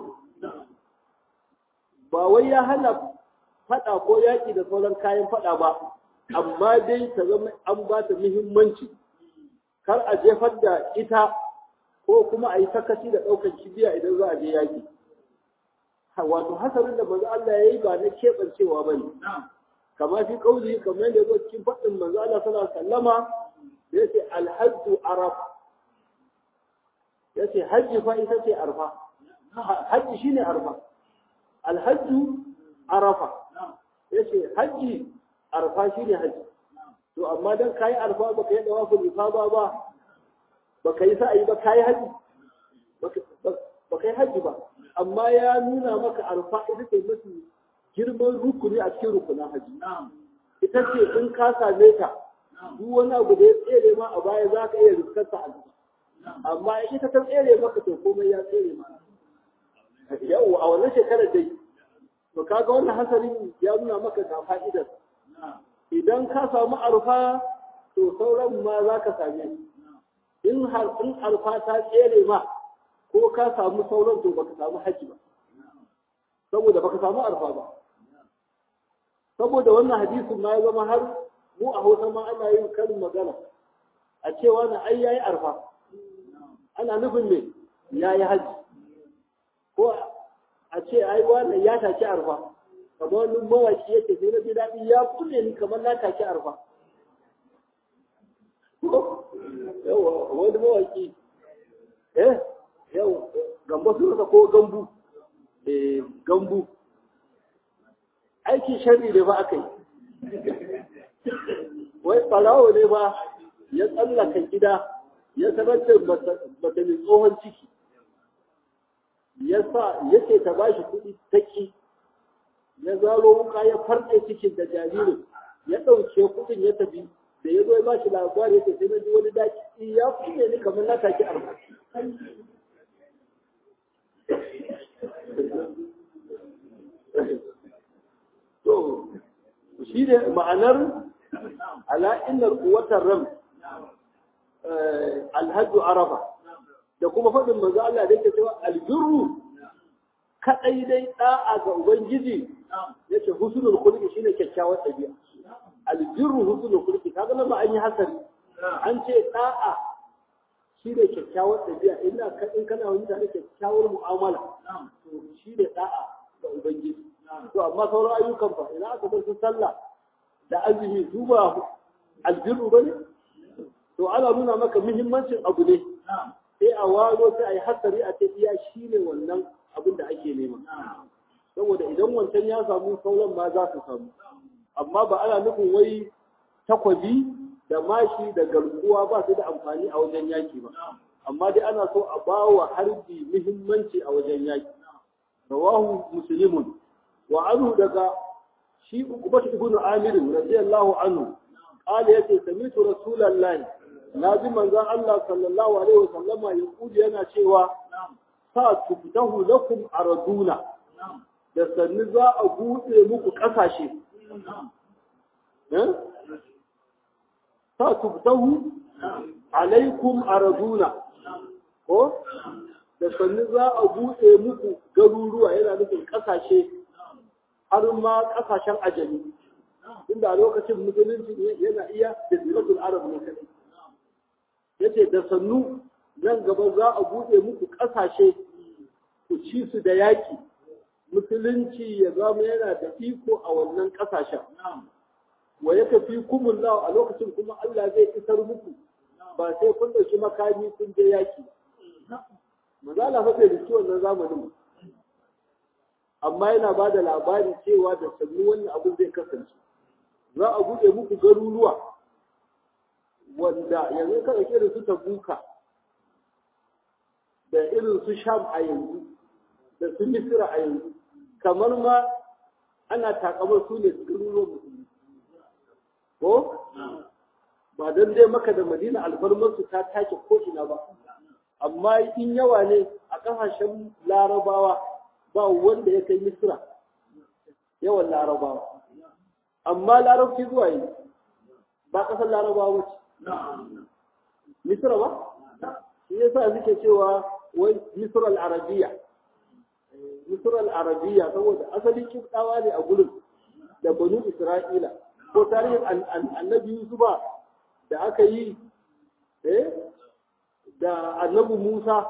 [SPEAKER 1] ba wai ya hana fada ko yaki da sauran kayan fada ba amma dai ta zama an ba ta muhimmanci kar a jefar da ita ko kuma a yi sakaci da ɗaukar kibiya idan za a je yaki wato hasarin da manzo Allah ya yi ba na keɓancewa ba ne kama fi kauli kamar yadda ya cikin faɗin manzo Allah sallallahu alaihi wasallama da yace alhajju araf yace hajji fa ita ce arfa hajji shine arfa alhajju arafa yace hajji arfa shine hajji to amma dan kai arfa baka yi dawaful ifada ba baka yi sa'ayi ba kai hajji baka yi hajji ba amma ya nuna maka arfa ita ce mafi girman rukuni a cikin rukunan hajji ita ce in ka same ta duk wani abu da ya tsere ma a baya za ka iya riskarsa a gaba amma ita ta tsere maka to komai ya tsere ma yau a wannan shekarar dai to kaga wannan hasarin ya nuna maka ga fa'idar idan ka samu arfa to sauran ma za ka same in arfa ta tsere ma ko ka samu sauran to baka samu haji ba saboda baka samu arfa ba saboda wannan hadisin ma ya zama har mu a Hausa ma ana yin karin magana a cewa na ai yayi arfa ana nufin me yayi haji ko a ce ai wannan ya taki arfa kamar wani mawaki yake sai na ji daɗi ya kulle ni kamar na taki arfa yawa wani mawaki yau gamba sunansa ko gambu gambu aikin sharri ne ba aka yi wai ɓarawo ne ba ya tsallaka gida ya sanar da mata mai tsohon ciki ya ce ta ba shi kuɗi ta ƙi ya zaro wuka ya farɗe cikin da jaririn ya ɗauke kuɗin ya tafi da ya zo ya ba shi labari ya ce sai na ji wani daki ya kuɗe ni kamar na taki arba to shi ne ma'anar ala innar quwwatar ram alhajju arafa da kuma faɗin manzo Allah da yake cewa albirru kadai dai da'a ga ubangiji yace husnul khuluqi shine kyakkyawar dabi'a albirru husnul khuluqi kaga nan ba an yi hasari an ce da'a shine kyakkyawar dabi'a ina kadin kana wani da kyakkyawar mu'amala to shine da'a ga ubangiji to amma sauran ayyukan fa ina aka bar su sallah da azumi su ba albirru bane to ana nuna maka muhimmancin abu ne sai a waro sai a yi hasari a ce iya shine wannan abin da ake nema saboda idan wancan ya samu sauran ma za su samu amma ba ana nufin wai takwabi da mashi da garkuwa ba su da amfani a wajen yaki ba amma dai ana so a ba wa harbi muhimmanci a wajen yaki rawahu muslimun wa anhu daga shi ukubatu ibn amir radiyallahu anhu qala yace sami'tu rasulullahi nabi manzon Allah sallallahu alaihi wasallama ya kudi yana cewa sa tuftahu lakum arduna da sanni za a buɗe muku ƙasashe sa tuftahu alaikum arduna ko da sanni za a buɗe muku garuruwa yana nufin ƙasashe har ma ƙasashen ajami inda a lokacin musulunci yana iya da ziratul arab ne kadai yace da sannu nan gaba za a buɗe muku ƙasashe ku ci su da yaƙi musulunci ya zama yana da iko a wannan ƙasashen wa ya tafi kumullahu a lokacin kuma Allah zai isar muku ba sai kun ɗauki makami kun je yaƙi mazala fa bai riski wannan zamanin amma yana ba da labari cewa da sannu wannan abin zai kasance za a buɗe muku garuruwa wanda yanzu ka ɗauke da su Tabuka da irin su Sham a yanzu da su Misira a yanzu kamar ma ana takamar su ne garuruwan musulmi ko ba don dai Makka da Madina alfarmarsu ta take ko ina ba amma in yawa ne a ƙasashen Larabawa ba wanda ya kai Misira yawan Larabawa amma Larabci zuwa yi ba ƙasar Larabawa ce Misira ba shi yasa suke cewa wai Misra al-Arabiyya Misra al-Arabiyya saboda asalin kibdawa ne a gurin da Banu Isra'ila ko tarihin annabi Yusufa da aka yi da annabi Musa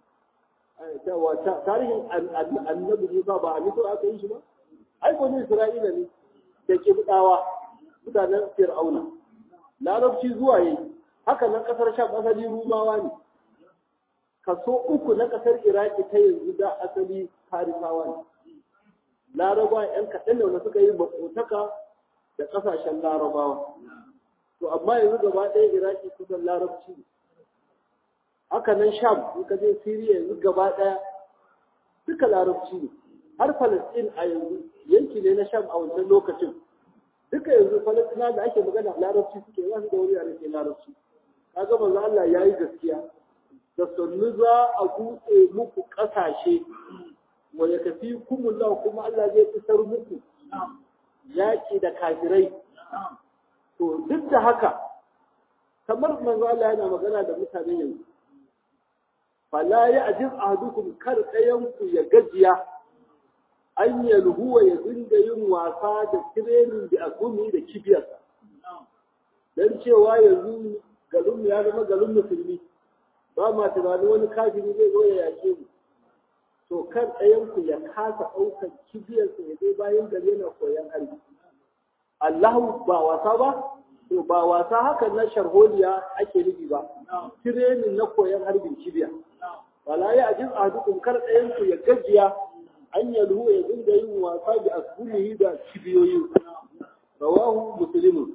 [SPEAKER 1] tarihin annabi Musa ba a Misra aka yi shi ba ai Banu Isra'ila ne da kibdawa mutanen Fir'auna Larabci zuwa yi haka nan kasar Sham asali Rumawa ne kaso 3 na kasar Iraki ta yanzu da asali Farisawa ne Larabawa ‘yan kaɗan da wanda suka yi makotaka da ƙasashen Larabawa to amma yanzu gaba ɗaya Iraki kusan Larabci ne haka nan Sham in ka je Siriya yanzu gaba ɗaya duka Larabci ne har Falasɗin a yanzu yanki ne na Sham a wancan lokacin duka yanzu Falasɗina da ake magana Larabci suke za su da wuri a rike Larabci kaga manzo Allah yayi gaskiya da sannu za a buɗe muku ƙasashe wa ya kafi kumullahu kuma Allah zai isar muku yaƙi da kafirai to duk da haka kamar manzo Allah yana magana da mutane yanzu fala ya ajiz ahadukum kar ɗayanku ya gajiya an yalhuwa ya dinga yin wasa da training da azumi da kibiyarsa dan cewa yanzu garin ya zama garin musulmi ba ma tunanin wani kafiri zai zo ya yake mu to kan ɗayanku ya kasa ɗaukar kibiyarsa ya je bayan gari yana koyon harbi Allahu ba wasa ba to ba wasa haka na sharholiya ake nufi ba tirenin na koyon harbin kibiya wala ya ajin ahadukum kar ɗayanku ya gajiya an yalhu ya dinga yin wasa da asbulihi da kibiyoyi rawahu muslimun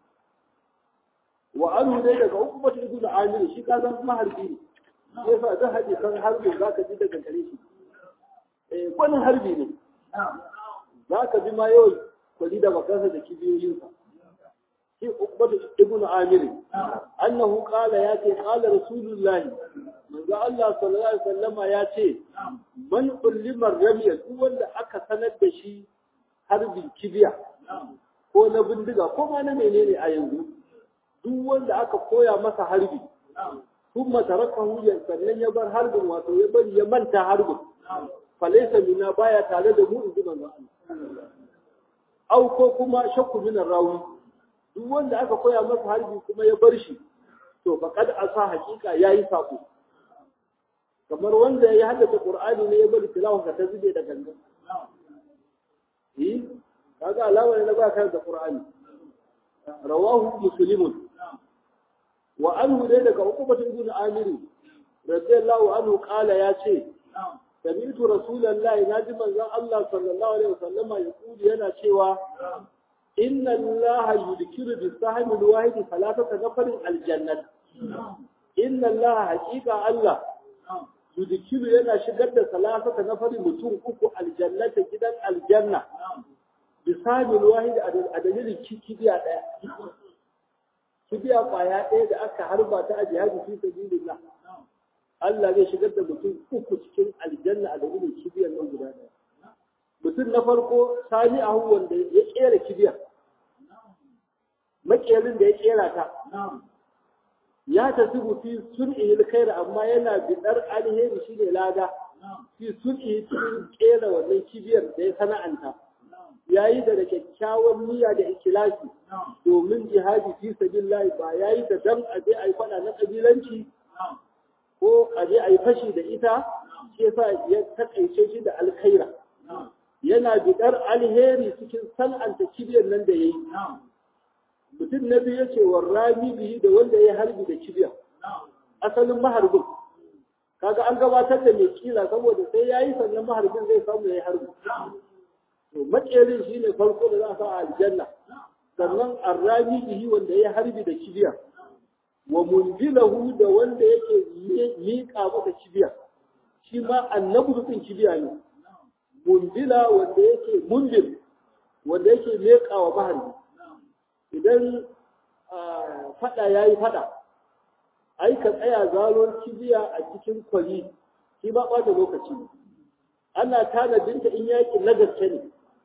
[SPEAKER 1] wa anhu dai daga hukumar ibnu amir shi ka san maharbi ne yasa da hadisan harbin zaka ji daga gare shi kwanin harbi ne za ka ji ma yau kwali da bakansa da kibiyoyinsa shi ukbatu ibnu amir annahu qala ya ce qala rasulullahi manzo Allah sallallahu alaihi wasallama ya ce man ulima ramiya duk wanda aka sanar da shi harbin kibiya ko na bindiga ko ma na menene a yanzu duk wanda aka koya masa harbi kuma tarakahu sannan ya bar harbin wato ya bari ya manta harbin falaisa mina baya tare da mu in ji manzo Allah au ko kuma shakku min rawi duk wanda aka koya masa harbi kuma ya bar shi to faqad asa hakika yayi sako kamar wanda ya haddace Qur'ani ne ya bari tilawa ta zube da gangan kaga alawa ne na ba ka da Qur'ani rawahu muslimun wa anhu dai daga Uqbah ibn Amir radiyallahu anhu qala ya ce سمعت رسول الله ناجي منزل الله صلى الله عليه وسلم يقول yana cewa inna Allah yudkiru bis-sahmi al-wahid thalathata nafarin al-jannah inna Allah haqiqa Allah yudkiru yana shigar da thalathata nafarin mutum uku al-jannata gidan al-janna bis-sahmi al-wahid a dalilin kibiya daya kibiya kwaya daya da aka harba ta a jihadi fi sabilillah Allah zai shigar da mutum uku cikin aljanna a dalilin kibiyar nan guda ɗaya. Mutum na farko sani a wanda ya kera kibiyar. Makerin da ya kera ta. Ya tafi fi sun ihil kaira amma yana bidar alheri shi ne lada. Fi sun ihil cikin kera wannan kibiyar da ya sana'anta. Ya yi da kyakkyawan niyya da ikilasi domin jihadi fi sabilillah ba ya yi da dan aje a yi faɗa na ƙabilanci ko a je a yi fashi da ita shi yasa ya takaice shi da alkhaira yana bidar alheri cikin san'anta kibiyar nan da yayi mutum na biyu yace wa rami bihi da wanda ya harbi da kibiya asalin maharbin kaga an gabatar da mai kila saboda sai yayi sannan maharbin zai samu yayi harbi to makerin shine farko da za a sa a aljanna sannan arrami bihi wanda ya harbi da kibiya wa munjilahu da wanda yake miƙa masa kibiya shi ma annabi dukkan kibiya ne munjila wanda yake munjil wanda yake leƙa wa maharbi idan fada yayi fada ai ka tsaya zalon kibiya a cikin kwari shi ba ɓata lokaci ana tanadinta in yaƙi na gaske ne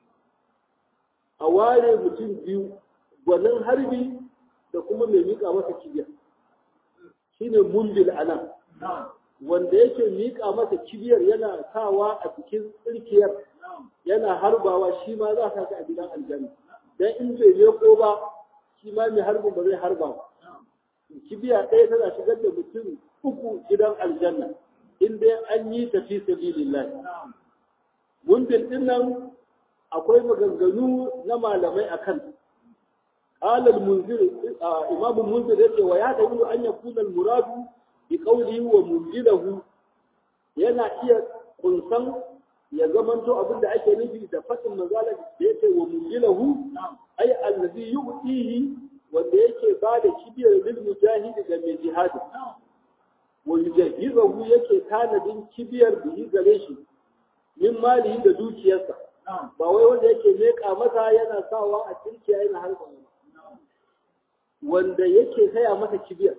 [SPEAKER 1] a ware mutum biyu gwanin harbi da kuma mai miƙa masa kibiya shine munbil anan wanda yake miƙa masa kibiyar yana sawa a cikin tsirkiyar yana harbawa shi ma za ka ga a gidan aljanna dan in bai leko ba shi ma mai harbin ba zai harba ba kibiya ɗaya tana shigar da mutum 3 gidan aljanna in dai an yi tafi sabilillah munbil din nan akwai maganganu na malamai akan قال المنذر إمام المنذر يقول ويعتبر أن يكون المراد بقوله ومنزله yana iya kunsan ya zamanto abin da ake nufi da fasin mazala da yake wa munjilahu ay allazi yu'tihi wanda yake ba da kibiyar lil mujahidi ga mai jihadi wa yujahizahu yake tanadin kibiyar bihi gare shi min malihi da dukiyarsa ba wai wanda yake leka masa yana sawa a kirkiya yana harba wanda yake saya masa kibiyar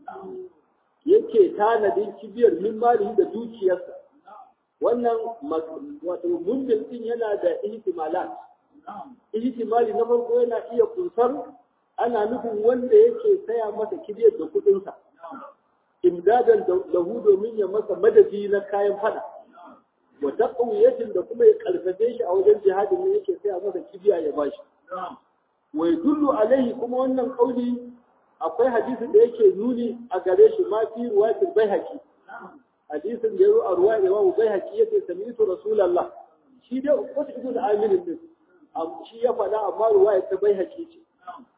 [SPEAKER 1] yake tanadin kibiyar min malihi da dukiyarsa wannan wato munbil din yana da ihtimalat ihtimali na farko yana iya kunsar ana nufin wanda yake saya masa kibiyar da kudin sa imdadan lahu domin ya masa madadi na kayan fada wa taqwiyatin da kuma ya karfafe shi a wajen jihadin ne yake saya masa kibiya ya bashi wa yadullu alaihi kuma wannan kauli akwai hadisin da yake nuni a gare shi ma fi ruwayatul baihaqi hadisin da a ruwayar Imam Baihaqi yace sami'tu Rasulullah shi dai wasu ibn Amir din shi ya faɗa amma ruwayar ta Baihaqi ce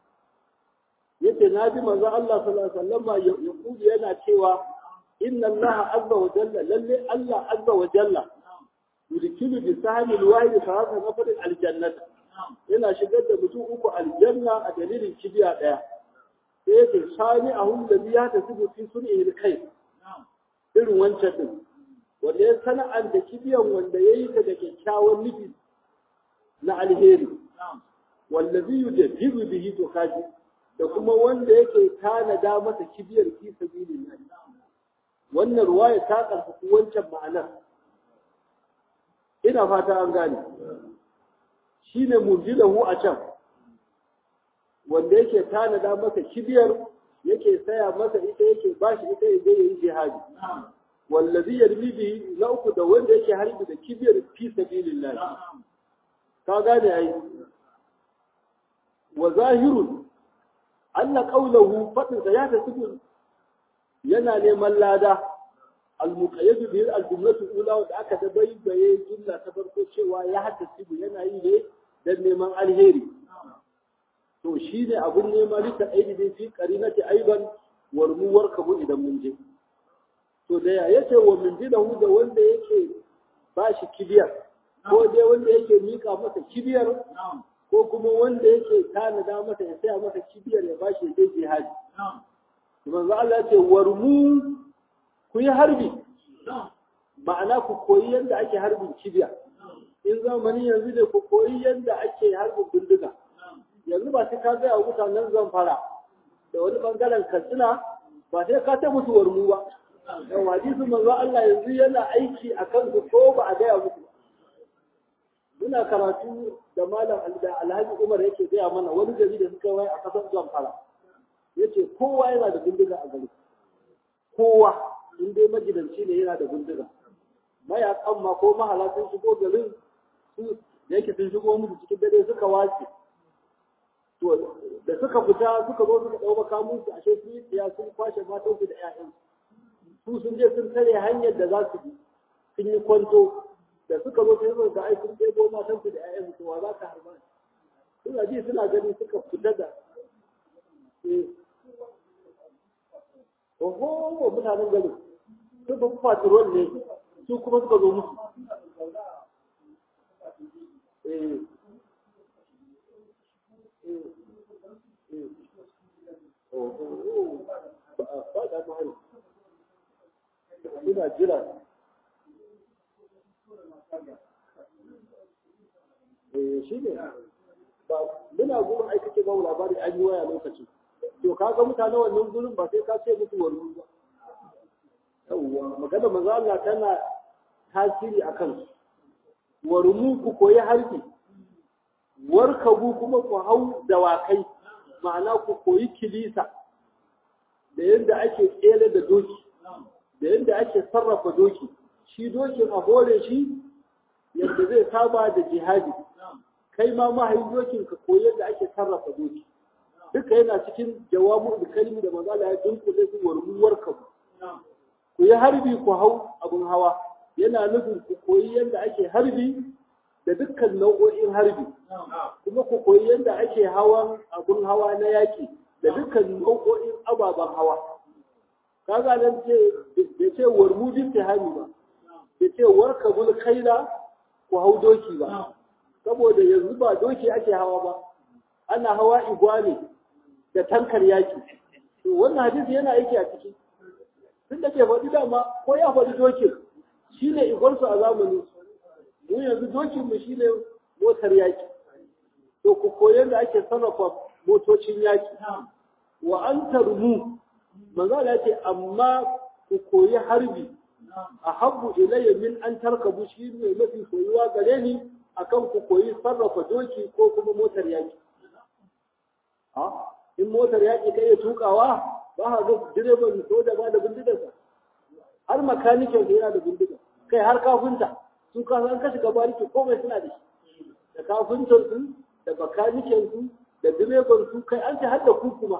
[SPEAKER 1] yace nabi manzo Allah sallallahu alaihi wasallam ya kudi yana cewa inna Allah azza wa jalla lalle Allah azza wa jalla yudkilu bi sahmil wahid salasa nafar aljannata yana shigar da mutum 3 aljanna a dalilin kibiya daya sai yace sani ahum ladhi yatasibu fi sun'ihi alkhair irin wancan din wanda ya sana'ar da kibiyan wanda yayi ta da kyakkyawan nufi na alheri wallazi yujahidu bihi to kaji da kuma wanda yake tanada masa kibiyar fi sabilillah wannan ruwaya ta karfafa wancan ma'anar ina fata an gane shine mujilahu a can wanda yake tanada masa kibiyar yake saya masa ita yake bashi ita yaje yayi jihadi wallazi yarmi bihi na uku da wanda yake harbi da kibiyar fi sabilillah ka gane ai wa zahirun anna qawluhu fadin da ya tafi yana neman lada al-muqayyad bi al-jumlatu ula da aka da bayyane jumla ta farko cewa ya haddasi yana yi ne dan neman alheri to shine abun neman lita aidi dai fi qarinati aiban warmuwar kabu idan mun je to da yace wa min dilahu da wanda yake bashi kibiyar ko dai wanda yake mika masa kibiyar ko kuma wanda yake tanada masa ya saya masa kibiyar ya bashi ya je jihadi manzo Allah ya ce warmu ku yi harbi ma'ana ku koyi yadda ake harbin kibiya in zamani yanzu ne ku koyi yadda ake harbin bindiga yanzu ba sai ka ga mutanen Zamfara da wani bangaren Katsina ba sai ka ta mutu warmu ba dan hadisi manzo Allah yanzu yana aiki akan ku ko ba a ga muku muna karatu da malam Alhaji Umar yake gaya mana wani gari da suka wai a kasar Zamfara yace kowa yana da bindiga a gari kowa in dai magidanci ne yana da bindiga mayakan ma ko mahala sun shigo garin su yake sun shigo musu cikin dare suka wace to da suka fita suka zo suka dau makamun su ashe su ya sun kwashe matan su da ƴaƴan su sun je sun tare hanyar da za su bi sun yi kwanto da suka zo sai suka ai sun ɗebo matan su da ƴaƴan su wa za ka harba suna ji suna gani suka fita da oho mutanen garin su ba patrol ne su kuma suka zo musu ba da mahari ina jira shi ne ba muna gurin aikace ba labari an yi waya lokaci to kaga mutane wannan gurin ba sai ka ce musu wannan ba yawwa magana manzo Allah tana tasiri akan warumu ku koyi harbi warkabu kuma ku hau dawakai ma'ana ku koyi kilisa da yadda ake tsere da doki da yadda ake sarrafa doki shi dokin a hore shi yadda zai saba da jihadi kai ma mahayin dokin ka koyi yadda ake sarrafa doki duka yana cikin jawabu da kalmi da manzo Allah ya dunkule su warmuwar ka ku yi harbi ku hau abun hawa yana nufin ku koyi yadda ake harbi da dukkan nau'o'in harbi kuma ku koyi yadda ake hawan abun hawa na yaki da dukkan nau'o'in ababen hawa kaga nan ce warmu bin tahami ba bai ce warkabul khaila ku hau doki ba saboda yanzu ba doki ake hawa ba ana hawa igwale da tankar yaki to wannan hadisi yana aiki a ciki tun da ke faɗi dama ko ya faɗi dokin shine igwarsu a zamanin mu yanzu dokin mu shine motar yaki to ku koyi da ake sarrafa motocin yaki wa an tarmu manzo ya ce amma ku koyi harbi ahabbu ilayya min an tarkabu shi ne mafi koyuwa gare ni akan ku koyi sarrafa doki ko kuma motar yaki in motar yaki kai tukawa ba ha ga direban soja ba da bindigarsa har makanikin yana da bindiga kai har kafinta su ka san ka shiga bariki komai suna da shi da kafintar su da makanikin su da direban su kai an ce har da kuma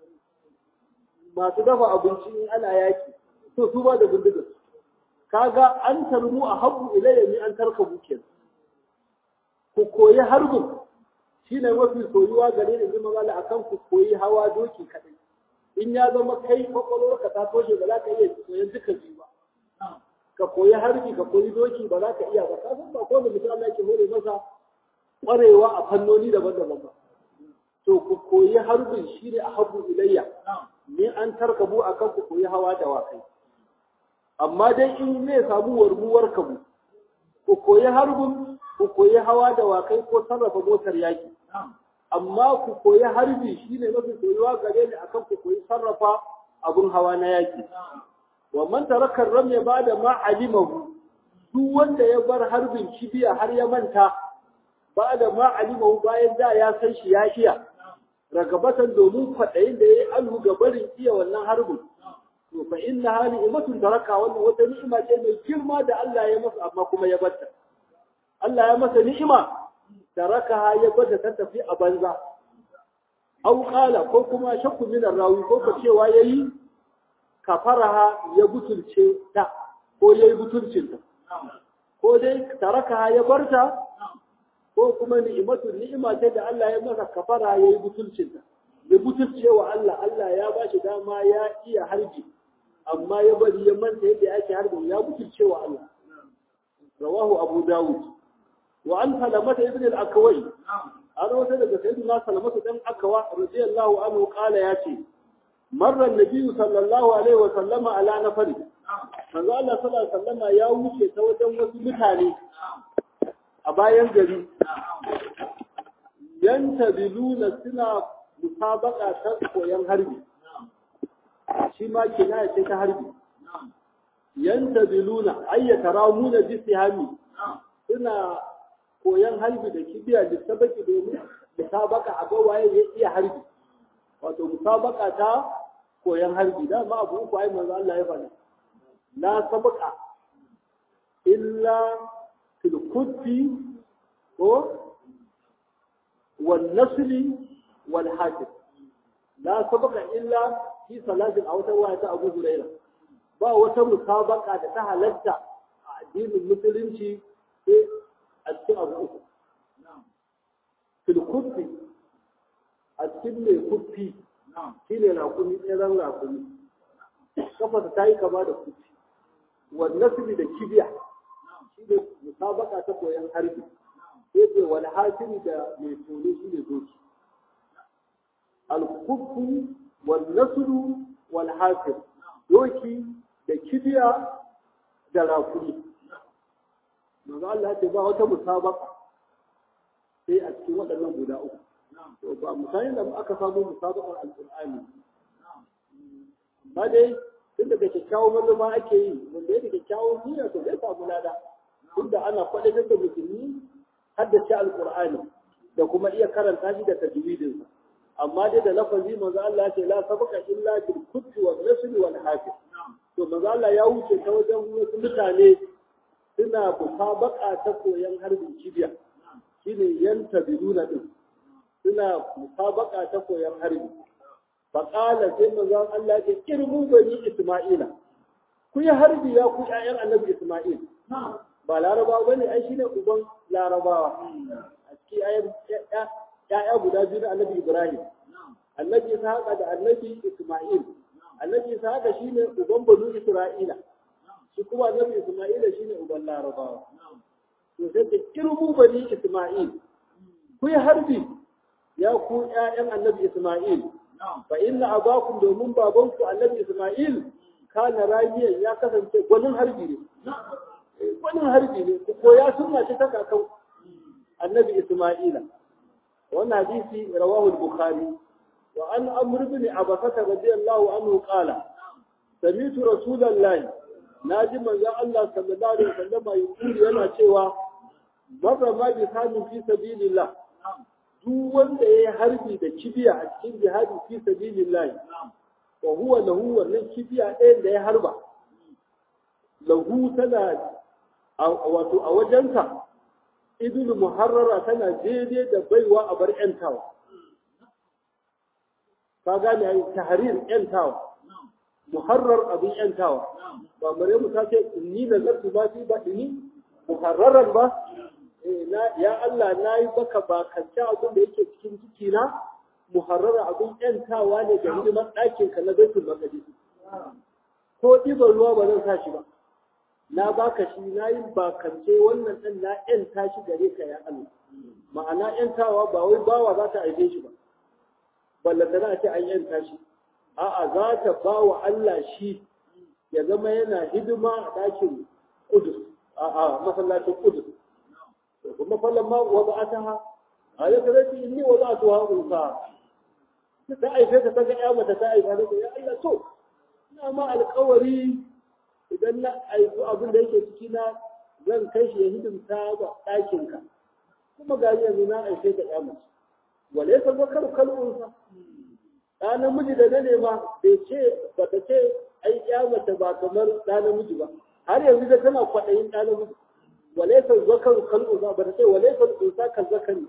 [SPEAKER 1] masu dafa abinci in ana yaki to su ba da bindigar kaga an tarmu a habbu ilayya ni an tarka buken ku koyi harbin shine mafi soyuwa gare ni zai magana akan ku koyi hawa doki kadai in ya zama kai kwakwalwarka ta toshe ba za ka iya koyan duka biyu ba ka koyi harbi ka koyi doki ba za ka iya ba ka san ba ko da mutum Allah yake hore masa kwarewa a fannoni daban-daban ba to ku koyi harbin shine a habbu ilayya ni an tarkabu akan ku koyi hawa da wakai amma dai in ne samu warmuwar kabu ku koyi harbin ku koyi hawa da wakai ko sarrafa motar yaki amma ku koyi harbi shine mafi koyuwa gare ni akan ku koyi sarrafa abun hawa na yaki wa man taraka ramya bada ma alimahu duk wanda ya bar harbin kibiya har ya manta bada ma alimahu bayan da ya san shi ya iya ragabatan domin kwadayin da yayi alhu ga barin iya wannan harbin to fa inna hali imatun taraka wannan wata ni'ima ce mai girma da Allah ya masa amma kuma ya barta Allah ya masa ni'ima tarakaha ya bada ta tafi a banza au qala ko kuma shakku min rawi ko ko cewa yayi kafaraha ya butulce ta ko yayi butulcin ta ko dai tarakaha ya barta ko kuma ni'ima ce da Allah ya masa kafara yayi butulcin ta ya butulce wa Allah Allah ya bashi dama ya iya harbi amma ya bari ya manta yadda ake harbi ya butulce wa Allah rawahu abu dawud وعن سلمة ابن الأكوي أنا وسيدة سيدنا سلمة ابن الأكوى رضي الله عنه قال ياتي مر النبي صلى الله عليه وسلم على نفر فقال الله صلى الله عليه وسلم يا وشي توجه وسمتاني أبا ينجلي ينتبلون سنة مسابقة تسقو ينهربي شما كناية تهربي ينتبلون أي يترامون بسهامي سنة koyan harbi da kibiya da sabaki domin musabaka a ga waye ya iya harbi wato musabaka ta koyan harbi da ma abu uku ai manzo Allah ya faɗa la sabaka illa fil qudfi ko wal nasli wal hajj la sabaka illa fi salatin aw ta Abu Hurairah ba wata musabaka da ta halatta a addinin musulunci sai a cikin abu uku fil kufi a cikin mai kufi shi ne rakumi tseren rakumi kafa ta yi kama da kufi wal nasbi da kibiya shi ne musabaka ta koyan harbi sai ce wal hasiri da mai tone shi ne doki al khubbu wal nasru wal hasir doki da kibiya da rakuri manzo Allah ce ba wata musabaka sai a cikin waɗannan guda uku to ba misalin da aka samu musabakar alqur'ani ba dai tunda da kyakkyawan manufa ake yi wanda ya da kyakkyawan niyya to zai samu lada tunda ana faɗaɗar da musulmi haddace alqur'ani da kuma iya karanta shi da tajwidin amma dai da lafazi manzo Allah ya ce la sabaka illa bil kutti wal nasl wal hafiz to manzo Allah ya wuce ta wajen wasu mutane suna musabaka ta koyan harbin kibiya shine yanta biduna din suna musabaka ta koyan harbi faqala sai manzo Allah ya kirmu bani Isma'ila ku yi harbi ya ku ƴaƴan Annabi Isma'il ba Larabawa bane ai shine uban Larabawa a cikin ayar ƴaƴa guda biyu na Annabi Ibrahim Annabi Ishaqa da Annabi Isma'il Annabi Ishaqa shine uban banu Isra'ila shi kuma Annabi Isma'il shine uban Larabawa to sai da kirmu bani Isma'il ku yi harbi ya ku ƴaƴan Annabi Isma'il fa inna abakum domin babanku Annabi Isma'il kana rayiyan ya kasance gwanin harbi ne gwanin harbi ne ko ya sunna ce ta kakan Annabi Isma'ila wannan hadisi rawahu al-Bukhari wa an Amr ibn Abasa radiyallahu anhu qala sami'tu Rasulullahi naji manzon Allah sallallahu alaihi wasallam yaqulu yana cewa marra ma bi samin fi sabilillah duk wanda yayi harbi da kibiya a cikin jihadi fi sabilillah wa huwa lahu wannan kibiya ɗayan da ya harba lahu tana wato a wajensa idul muharrara tana daidai da baiwa a bar yantawa ka gane ai tahrir yantawa muharrar abin yantawa ba mare mu ta ce inni nazartu ba fi batini muharraran ba ya Allah nayi baka ba kanta abin da yake cikin cikina muharrara abin yantawa ne da hidimar ɗakin ka na baitul maqdis ko ɗiban ruwa ba zan sa shi ba na baka shi nayi ba kance wannan ɗan na yanta shi gare ka ya Allah ma'ana yantawa ba wai bawa za ta aibe shi ba ballanta na ce an yanta shi a'a za ta ba wa Allah shi ya zama yana hidima a ɗakin Qudus a masallacin Qudus kuma fallan ma wada'ataha ayyuka zai inni wada'atuha unsa ta aife ta ga ya mata ta aifa ta ya Allah to ina ma alƙawari idan na aiku abin da yake ciki na zan kai shi ya hidimta ga ɗakin ka kuma ga yanzu na aife ta ya mata wale ka zakar kalunsa ɗa namiji da na nema bai ce ba ta ce ai kyamata ba kamar ɗa namiji ba har yanzu da tana kwaɗayin ɗa namiji wale ka zakar kalunsa ba ta ce wale ka unsa kan zakari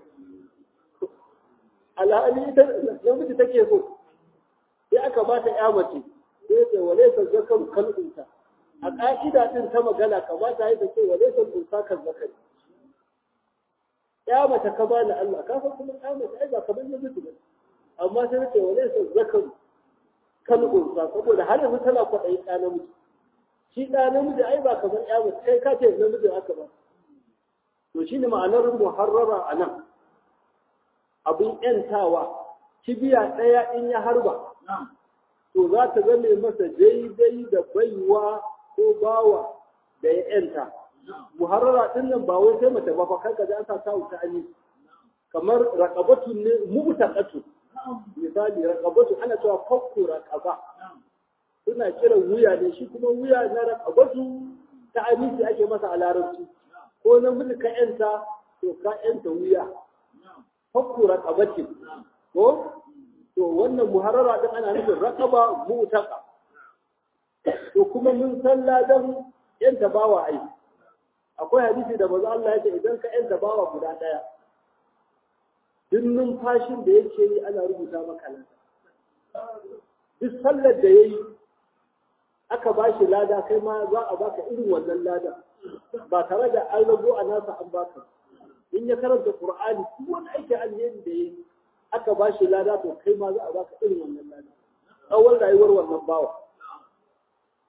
[SPEAKER 1] alhali ita namiji take so sai aka ba ta kyamace sai ce wale ka zakar kalunsa a ƙa'ida ɗin ta magana kamata ya ce wale ka unsa kan zakari kyamata ka bani Allah ka san kuma kyamata ai ba kamar namiji ba amma sai nake wale sai zakar kan unsa saboda har yanzu tana kwaɗayi ɗa namiji shi ɗa namiji ai ba kamar kyamata kai ka ce namiji haka ba to shine ma'anar muharrara a nan abin yantawa kibiya ɗaya in ya harba to za ta zame masa daidai da baiwa ko bawa da ya yanta muharrara din nan ba wai sai mace ba fa kanka da aka sa ta ani kamar raqabatu ne mubtaqatu misali raqabatu ana cewa fakku raqaba suna kiran wuya ne shi kuma wuya na raqabatu ta ani ake masa a larabci ko namiji ka yanta to ka yanta wuya fakku raqabati ko to wannan muharrara din ana nufin raqaba mubtaqa to kuma mun san ladan yanta bawa ai akwai hadisi da manzo Allah yake idan ka yanta bawa guda daya duk numfashin da yake yi ana rubuta maka lada duk sallar da yayi aka bashi lada kai ma za a baka irin wannan lada ba tare da an rago a nasa an baka in ya karanta Qur'ani duk wani aiki alheri da yayi aka bashi lada to kai ma za a baka irin wannan lada tsawon rayuwar wannan bawa ko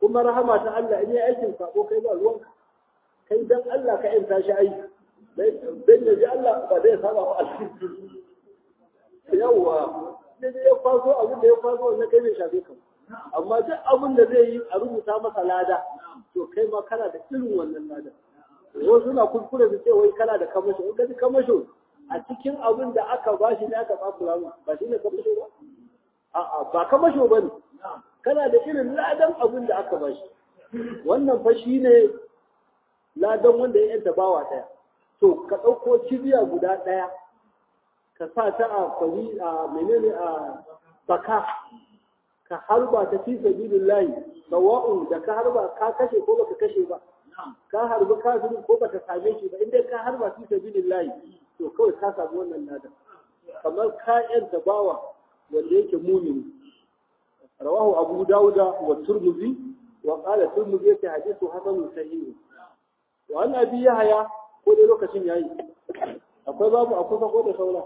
[SPEAKER 1] kuma rahama ta Allah in yi aikin sako kai ba ruwanka kai dan Allah ka yanta shi aiki dan ya ji Allah ba zai saba ba alheri yawa ne ya kwaso abin da ya kwaso wannan kai bai shafe ka amma duk abin da zai yi a rubuta masa lada to kai ma kana da irin wannan lada wasu suna kuskure su ce wai kana da kamasho in ka ji kamasho a cikin abin da aka bashi ne aka tsakura mu ba shi ne kamasho ba a'a ba kamasho ba ne kana da irin ladan abin da aka bashi wannan fa shi ne ladan wanda ya yanta bawa ɗaya to ka ɗauko cibiya guda ɗaya ka sa ta a kwari a menene a baka ka harba ta fi sabilillahi sawa'un da ka harba ka kashe ko baka kashe ba ka harbi kafirin ko baka same shi ba inda ka harba fi sabilillahi to kawai ka samu wannan ladan kamar ka yanta bawa wanda yake mumini rawahu abu dauda wa turmuzi wa qala turmuzi fi hadithu hasan sahih wa an abi yahya ko da lokacin yayi akwai babu akwai ko da saura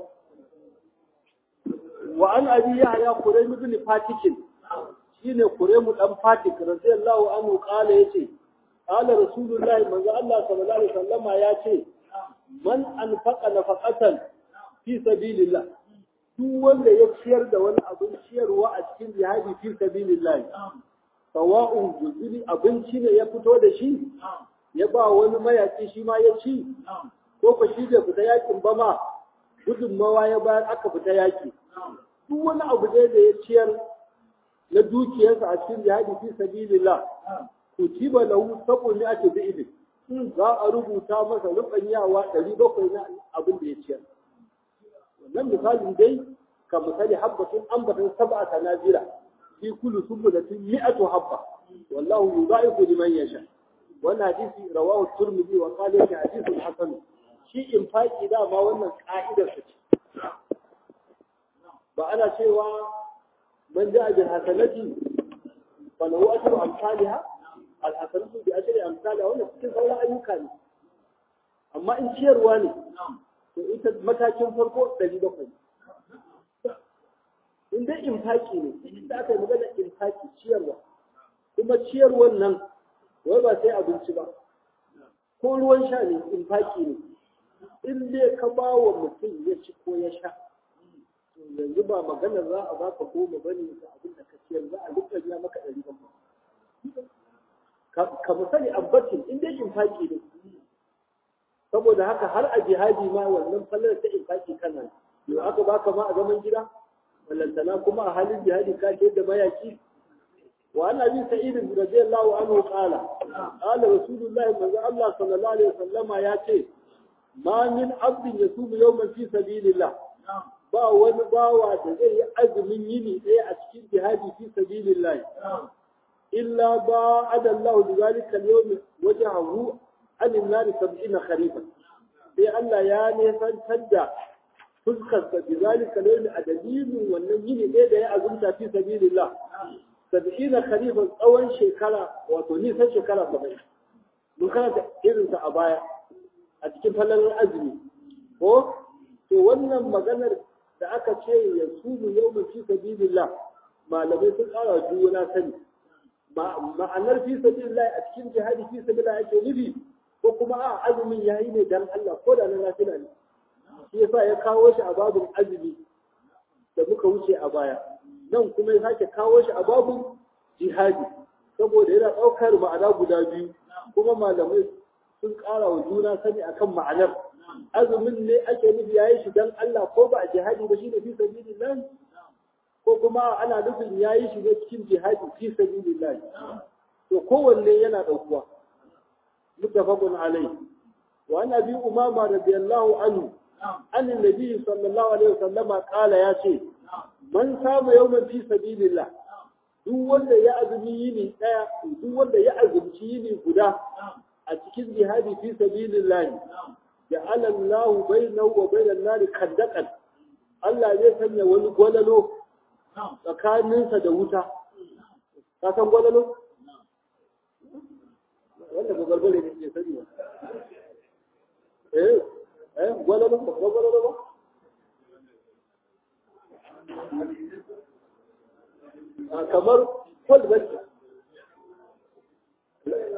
[SPEAKER 1] wa an abi yahya quraym ibn fatik shine quraym dan fatik radiyallahu anhu qala yace qala rasulullahi manzo Allah sallallahu alaihi wasallama yace man anfaqa nafaqatan fi sabilillah duk wanda ya ciyar da wani abin ciyarwa a cikin jihadi fi sabilillah sawa'un guzuri abinci ne ya fito da shi ya ba wani mayaki shi ma ya ci ko ba shi da fita yakin ba ma gudunmawa ya bayar aka fita yaki duk wani abu da ya ciyar na dukiyarsa a cikin jihadi fi sabilillah kutiba lahu sab'un ake da idin za a rubuta masa rubanyawa 700 na abin da ya ciyar wannan misalin dai ka misali habbatun ambatan sab'a tanazira fi kulli subulatin mi'atu habba wallahu yudaifu liman yasha wannan hadisi rawahu turmidi wa qala yake hadithun hasan shi infaki da ma wannan ka'idar sa ce ba ana cewa man ja'a bil hasanati fa lahu ajru amsalha al hasanatu bi ajri amsalha wannan cikin sauran ayyuka ne amma in ciyarwa ne to ita matakin farko 700 in dai infaki ne inda aka yi magana infaki ciyarwa kuma ciyarwan nan wai ba sai abinci ba ko ruwan sha ne infaki ne in dai ka ba wa mutum ya ci ko ya sha to yanzu ba maganar za a baka goma bane da abin da ka ciyar za a rika biya maka 100 ka misali abbacin in dai infaki ne saboda haka har a jihadi ma wannan fallar ta infaki kana yau aka baka ma a zaman gida ballantana kuma a halin jihadi ka ce da mayaki wa an abi sa'id radiyallahu anhu qala qala rasulullah manzo Allah sallallahu alaihi wasallama ya ce ma min abdin yasumu yawman fi sabilillah ba wani bawa da zai yi azumin yini ɗaya a cikin jihadi fi sabilillah illa ba'ada Allah bi zalika al-yawm wajhahu an an-nar 70 kharifan sai Allah ya nesantar da fuskar sa bi zalika al-yawm a dalilin wannan yini ɗaya da ya azumta fi sabilillah 70 kharifan tsawon shekara wato nisan shekara 70 mun karanta irinsa a baya a cikin falalar azumi ko to wannan maganar da aka ce ya sumu yawmin fi sabilillah malamai sun ƙara juna sani ma'anar fi sabilillah a cikin jihadi fi sabilillah ake nufi ko kuma a azumin yayi ne dan Allah ko da na nafila ne shi yasa ya kawo shi a babin azumi da muka wuce a baya nan kuma ya sake kawo shi a babin jihadi saboda yana ɗaukar ma'ana guda biyu kuma malamai sun ƙara wa juna sani akan ma'anar azumin ne ake nufi yayi shi dan Allah ko ba a jihadi ba shine fi sabilillah ko kuma ana nufin yayi shi ne cikin jihadi fi sabilillah to kowanne yana ɗaukuwa muttafaqun alayhi wa an abi umama radiyallahu anhu an annabi sallallahu alaihi wasallama qala ya ce man samu yawman fi sabilillah duk wanda ya azumi yini daya duk wanda ya azumci yini guda a cikin jihadi fi sabilillah ja'ala Allahu bainahu wa bainan nari khandaqan Allah zai sanya wani gwalalo tsakaninsa da wuta ka san gwalalo wanda ba garbare ne ke sani ba gwalalo ba gwalalo ba kamar kwalbati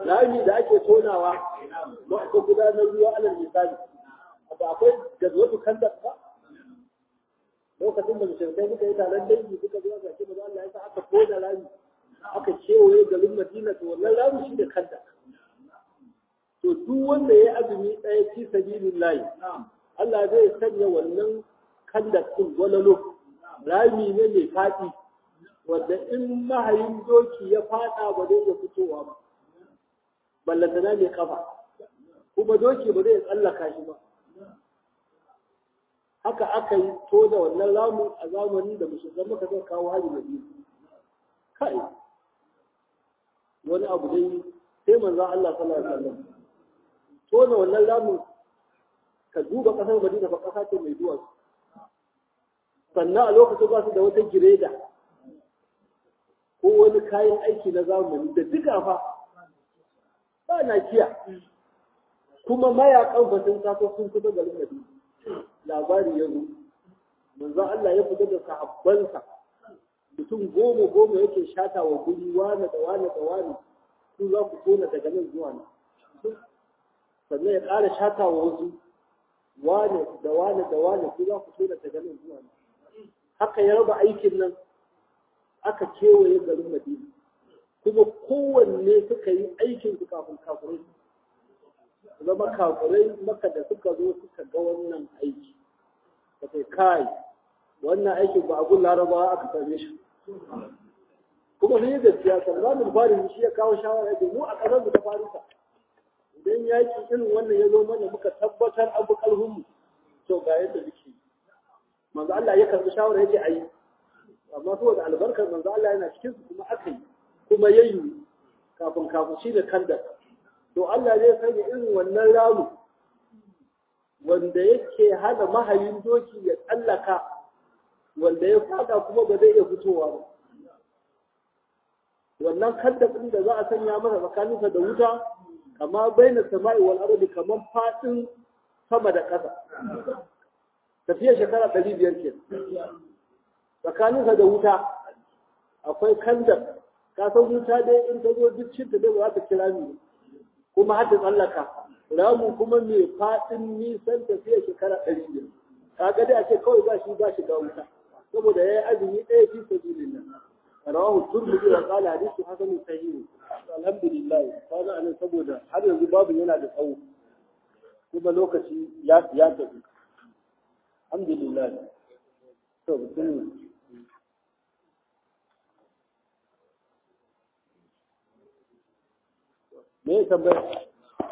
[SPEAKER 1] rami da ake tonawa ba aka gudanar ruwa alal misali ba akwai gazwatu kandak ba lokacin da mushrikai suka yi taron dangi suka zo ga shi Allah ya sa aka tona rami aka kewaye garin Madina to wannan rami shi da kandak to duk wanda ya azumi ɗaya fi sabilillahi Allah zai sanya wannan kandak din walalo rami ne mai fadi wanda in mahayin doki ya fada ba zai iya fitowa ba ballantana ne kafa kuma doki ba zai tsallaka shi ba haka aka yi to da wannan ramu a zamanin da musulman muka zai kawo hali na biyu kai wani abu dai sai manzan Allah sallallahu alaihi wasallam to da wannan ramu ka duba kasar Madina ba kasa ce mai duwatsu sannan a lokacin ba su da wata gireda ko wani kayan aiki na zamani da duka fa ba na kiya kuma mayakan fasin taso sun fito garin Madina labari ya zo manzon Allah ya fita da sahabbansa mutum goma yake shata wa guri wane da wane da wane su za ku tona daga nan zuwa nan sannan ya ƙara shata wa wasu wane da wane da wane su za ku tona daga nan zuwa nan haka ya raba aikin nan aka kewaye garin Madina kuma kowanne suka yi aikin su kafin kafirai zama kafirai maka da suka zo suka ga wannan aiki da kai wannan aiki ba a gun larabawa aka same shi kuma sun yi gaskiya salmanin farin shi ya kawo shawara da mu a ƙasar mu ta farisa idan yaki irin wannan ya zo mana muka tabbatar abu kalhunmu to ga yadda muke manzo Allah ya karbi shawara yace ayi amma saboda albarkar manzo Allah yana cikin su kuma aka yi kuma yayi kafin shi da kanda to Allah zai sanya irin wannan ramu wanda yake hana mahayin doki ya tsallaka wanda ya fada kuma ba zai iya fitowa ba wannan kaddafin da za a sanya masa tsakaninsa da wuta kama baina sama'i wal ardi kaman fadin sama da ƙasa tafiya shekara 500 ke tsakaninsa da wuta akwai kandar ka san wuta dai in ta zo duk cinta dai ba za ta kira ni kuma har ta tsallaka ramu kuma mai fadin nisan tafiya shekara 500 kaga dai a ce kawai ba shi ga wuta saboda yayi azumi ɗaya fi sabilillah rawahu turmudi wa qala hadithu hasan sahih alhamdulillah kana anan saboda har yanzu babu yana da tsawo kuma lokaci ya tafi alhamdulillah to bismillah me tambaya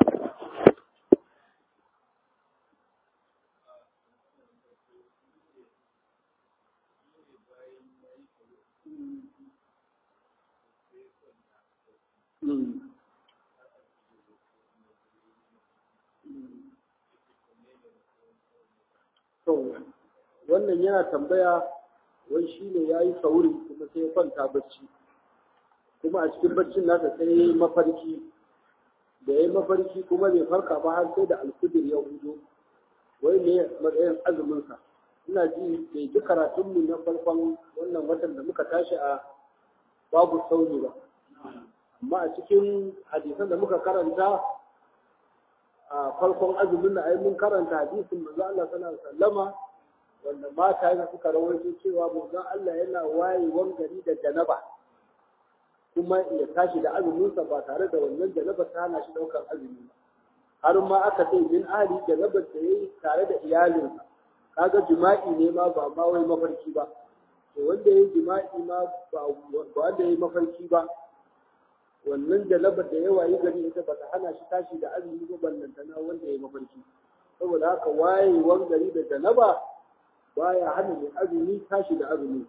[SPEAKER 1] wannan yana tambaya wai shi ne ya yi sauri kuma sai ya kwanta bacci kuma a cikin baccin nasa sai ya yi mafarki da ya yi mafarki kuma bai farka ba har sai da alkudir ya hudo wai ne matsayin azuminsa ina ji bai ji karatunmu na farkon wannan watan da muka tashi a babu sauni ba amma a cikin hadisan da muka karanta a farkon azumin da ai mun karanta hadisin manzo Allah sallallahu alaihi wasallama wanda mata yana suka rawaito cewa manzo Allah yana wayewan gari da janaba kuma ya tashi da azuminsa ba tare da wannan janaba ta hana shi daukar azumi ba har ma aka ce min ahli janabar da yayi tare da iyalinsa kaga jima'i ne ma ba ma wai mafarki ba to wanda yayi jima'i ma ba wanda yayi mafarki ba wannan janabar da yawa yi gari ita ba ta hana shi tashi da azumi ba ballantana wanda yayi mafarki saboda haka wayewan gari da janaba baya hana mai azumi tashi da azumi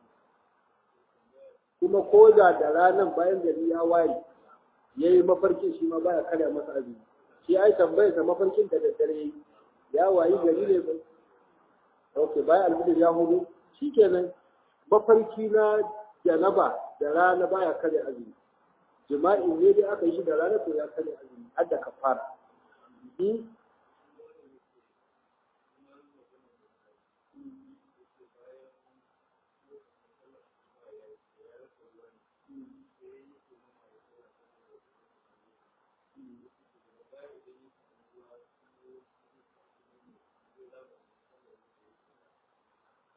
[SPEAKER 1] kuma ko da ranar bayan gari ya waye yayi mafarkin shi ma baya karya masa azumi shi ai tambayar sa mafarkin da daddare ya wayi gari ne ba okay bayan alfijir ya hudu shikenan mafarki na janaba da rana baya karya azumi jima'i ne dai aka yi shi da rana to ya karya azumi har da kafara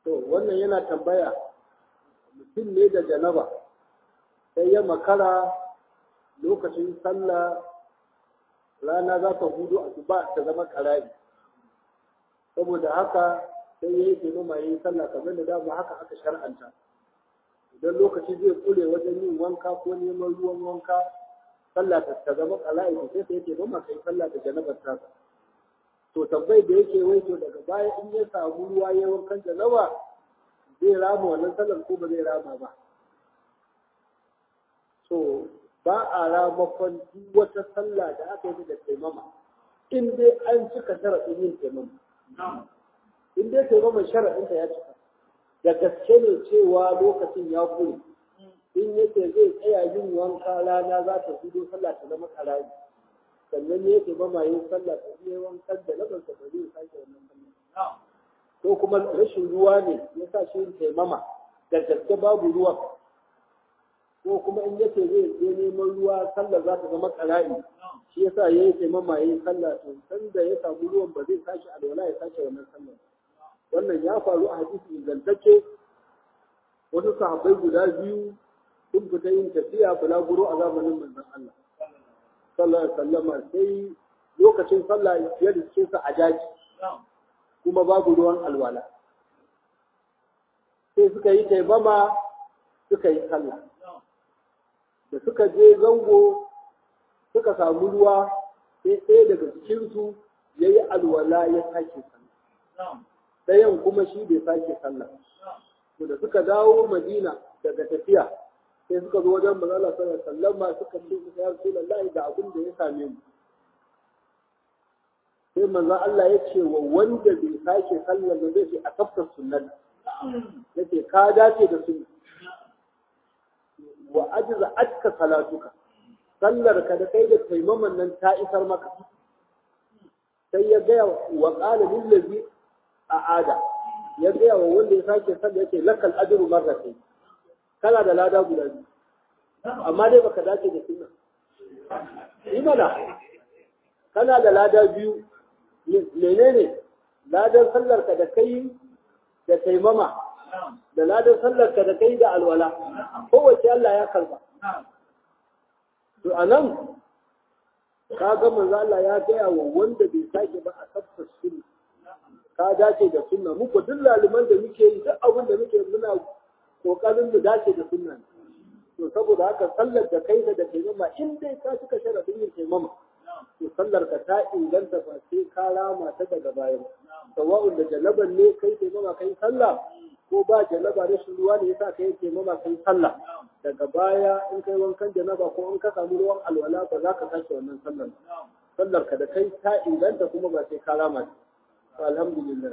[SPEAKER 1] to wannan yana tambaya mutum ne da janaba sai ya makara lokacin sallah rana za ta hudu asuba ta zama karari saboda haka sai ya yi taimama ya yi sallah kamar da dama haka aka shar'anta idan lokaci zai kure wajen yin wanka ko neman ruwan wanka sallah ta zama karari sai sai ya taimama kai sallah da janabar ta to tambayi da yake wai to daga baya in ya samu ruwa ya wankan janaba zai rama wannan sallar ko ba zai rama ba to ba a ramakon duk wata sallah da aka yi da taimama in dai an cika sharaɗin yin taimama in dai taimama sharaɗinta ya cika da gaske ne cewa lokacin ya kure in yake zai tsaya yin wanka rana za ta hudo sallah ta zama karari sannan ya taimama yin sallah ta iya wankan da labarsa ba zai sake wannan sallah ko kuma rashin ruwa ne ya sa shi yin taimama da gaske babu ruwa ko kuma in yace zai je neman ruwa sallar za ta zama karari shi yasa ya yi taimama ya yi sallah to sanda ya samu ruwan ba zai sake alwala ya sake wannan sallar wannan ya faru a hadisi ingantacce wasu sahabbai guda biyu sun fita yin tafiya bulaguro a zamanin manzon Allah sallallahu alaihi wasallam sai lokacin sallah ya dace sa a daji kuma babu ruwan alwala sai suka yi taimama suka yi sallah da suka je zango suka samu ruwa sai ɗaya daga cikinsu ya yi alwala ya sake sallah ɗayan kuma shi bai sake sallah to da suka dawo madina daga tafiya sai suka zo wajen manzo Allah sallallahu alaihi wasallam suka ce ya Rasulullahi da abin da ya same mu sai manzo Allah ya ce wa wanda bai sake sallah ba zai ce a tafsir sunnah yace ka dace da sunna wa ajza atka salatuka sallar ka da kai da taimaman nan ta isar maka sai ya ga wa qala lil ladhi a'ada ya ga wa wanda ya sake sallah yace lakal ajru marratayn kana da lada guda biyu amma dai baka dace da sunna imana kana da lada biyu menene ladan sallar ka da kai da taimama da ladan sallar ka da kai da alwala kowace Allah ya karba to anan ka ga manzo Allah ya gaya wa wanda bai sake ba a tabbas sunna ka dace da sunna muku duk laliman da muke yi duk abin da muke muna kokarin mu dace da sunna to saboda haka sallar da kai da taimama in dai ka cika sharadin yin taimama to sallar ka ta inganta ba sai ka rama ta daga bayan sawa'un da janaban ne kai taimama kai sallah ko ba janaba rashin ruwa ne yasa kai taimama kai sallah daga baya in kai wankan janaba ko in ka samu ruwan alwala ba za ka sake wannan sallar sallar ka da kai ta inganta kuma ba sai ka rama ta alhamdulillah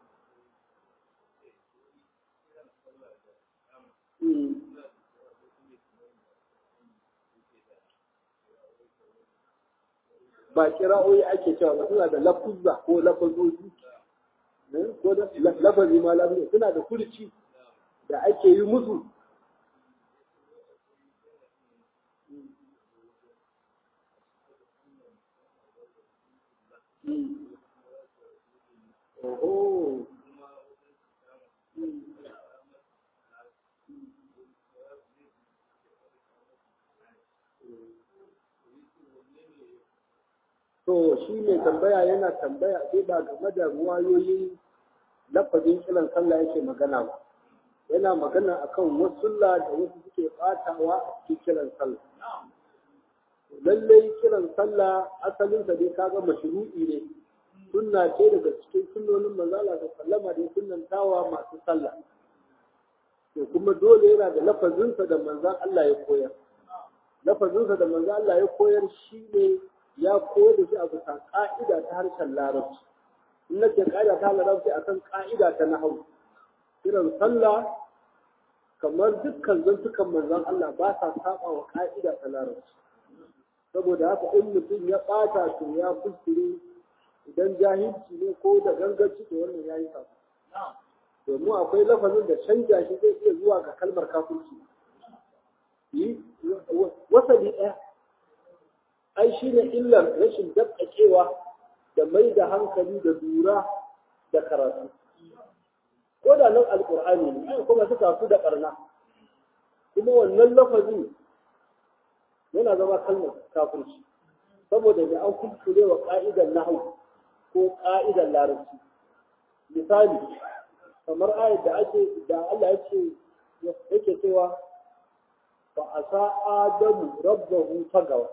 [SPEAKER 1] ba kira'o'i ake cewa ba suna da lafuzza ko lafazoji ko da lafazi ma lafazi suna da kurci da ake yi musu oho to shi mai tambaya yana tambaya sai ba game da ruwayoyin lafazin kiran sallah yake magana ba yana magana akan wasu da wasu suke batawa a cikin kiran sallah lallai kiran sallah asalin sa dai kaga mashru'i ne sunna ce daga cikin sunnonin manzo Allah sallama da sunnantawa masu sallah to kuma dole yana da lafazin sa da manzo Allah ya koyar lafazin sa da manzo Allah ya koyar shine ya koyar da shi a bisa ka'ida ta harshen larabci in nake ka'ida ta larabci akan ka'ida ta nahwu kiran sallah kamar dukkan zantukan manzon Allah ba sa saba wa ka'ida ta larabci saboda haka in mutum ya bata to ya kuskure idan jahilci ne ko da ganganci to wannan yayi sabo domin akwai lafazin da canja shi zai iya zuwa ga kalmar kafirci wasali ɗaya ai shi ne illar rashin dabtakewa da mai da hankali da lura da karatu ko da nan alqur'ani ne ai kuma suka su da barna kuma wannan lafazin yana zama kalmar kafirci saboda da an kuskure wa ka'idar nahwu ko ka'idar larabci misali kamar ayat da Allah yake cewa fa asa adamu rabbahu fagawa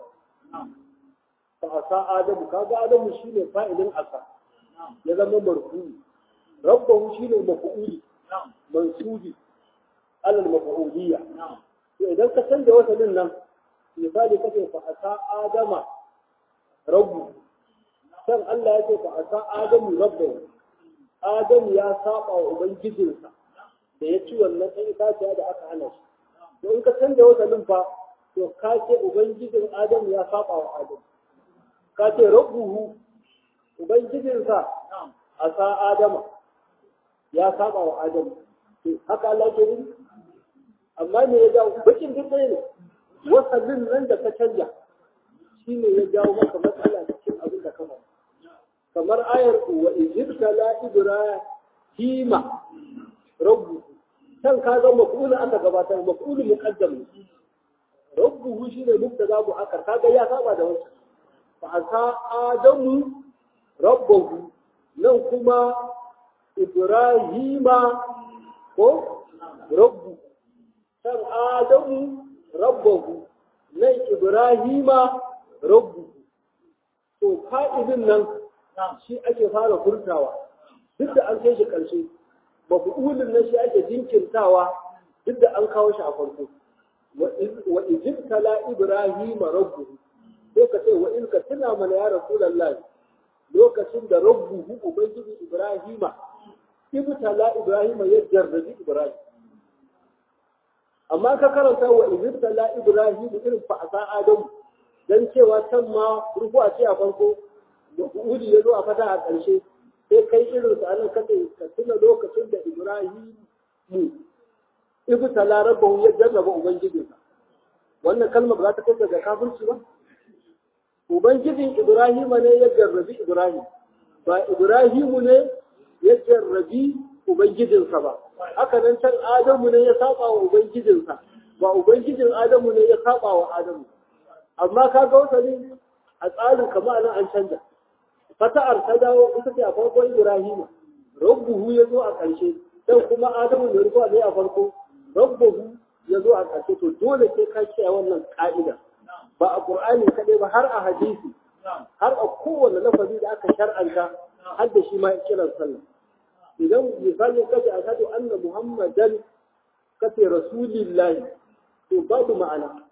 [SPEAKER 1] fa asa adamu kaga adamu shine fa'ilin asa ya zama marfu'i rabbahu shine maf'uli mansubi alal maf'uliyya to idan ka canza wasalin nan misali kace fa asa adama rabbu san Allah ya ce fa asa adamu rabbahu adamu ya saba wa ubangijinsa da ya ci wannan ɗan itaciya da aka hana shi to in ka canza wasalin fa to ka ce ubangijin adamu ya saba wa adamu ka ce rabbuhu ubangijinsa asa adama ya saba wa adamu to haka Allah ke yi amma me ya jawo bakin duk ne wasalin nan da ka canja shine ya jawo maka matsala cikin abin da ka faɗa kamar ayar wa ijibtala ibrahima rabbuhu kan ka ga maf'ul aka gabatar maf'ul muqaddam rabbuhu shine mubtada bu aka kaga ya saba da wannan fa asa adamu rabbuhu nan kuma ibrahima ko rabbu kan adamu rabbuhu nan ibrahima rabbuhu to ka'idin nan shi ake fara furtawa duk da an kai shi ƙarshe mafi'ulin nan shi ake jinkirtawa duk da an kawo shi a farko wa ijibtala ibrahima rabbuhu sai ka ce wa in ka tuna mana ya rasulullahi lokacin da rabbuhu ubangiji ibrahima ibtala ibrahima ya jarrabi ibrahim amma ka karanta wa ijibtala ibrahima irin fa asa adamu dan cewa can ma rufu a ce a farko Uhudi ya zo a fata a ƙarshe sai kai irin su anan kace ka tuna lokacin da Ibrahim mu ibtala rabbahu ya jarraba ubangijinsa wannan kalmar ba za ta kai daga kafirci ba ubangijin Ibrahim ne ya jarrabi Ibrahim ba Ibrahimu ne ya jarrabi ubangijinsa ba haka nan can Adamu ne ya saba wa ubangijinsa ba ubangijin Adamu ne ya saba wa Adamu amma kaga wasali a tsarin kamar nan an canja fata'ar ta dawo ita ce a farkon Ibrahim rabbuhu ya zo a ƙarshe dan kuma Adamu ne rufa ne a farko rabbuhu ya zo a ƙarshe to dole sai ka kiyaye wannan ka'ida ba a Qur'ani kadai ba har a hadisi har a kowane lafazi da aka shar'anta har da shi ma kiran sallah idan misali kace ashhadu anna muhammadan kace rasulillahi to babu ma'ana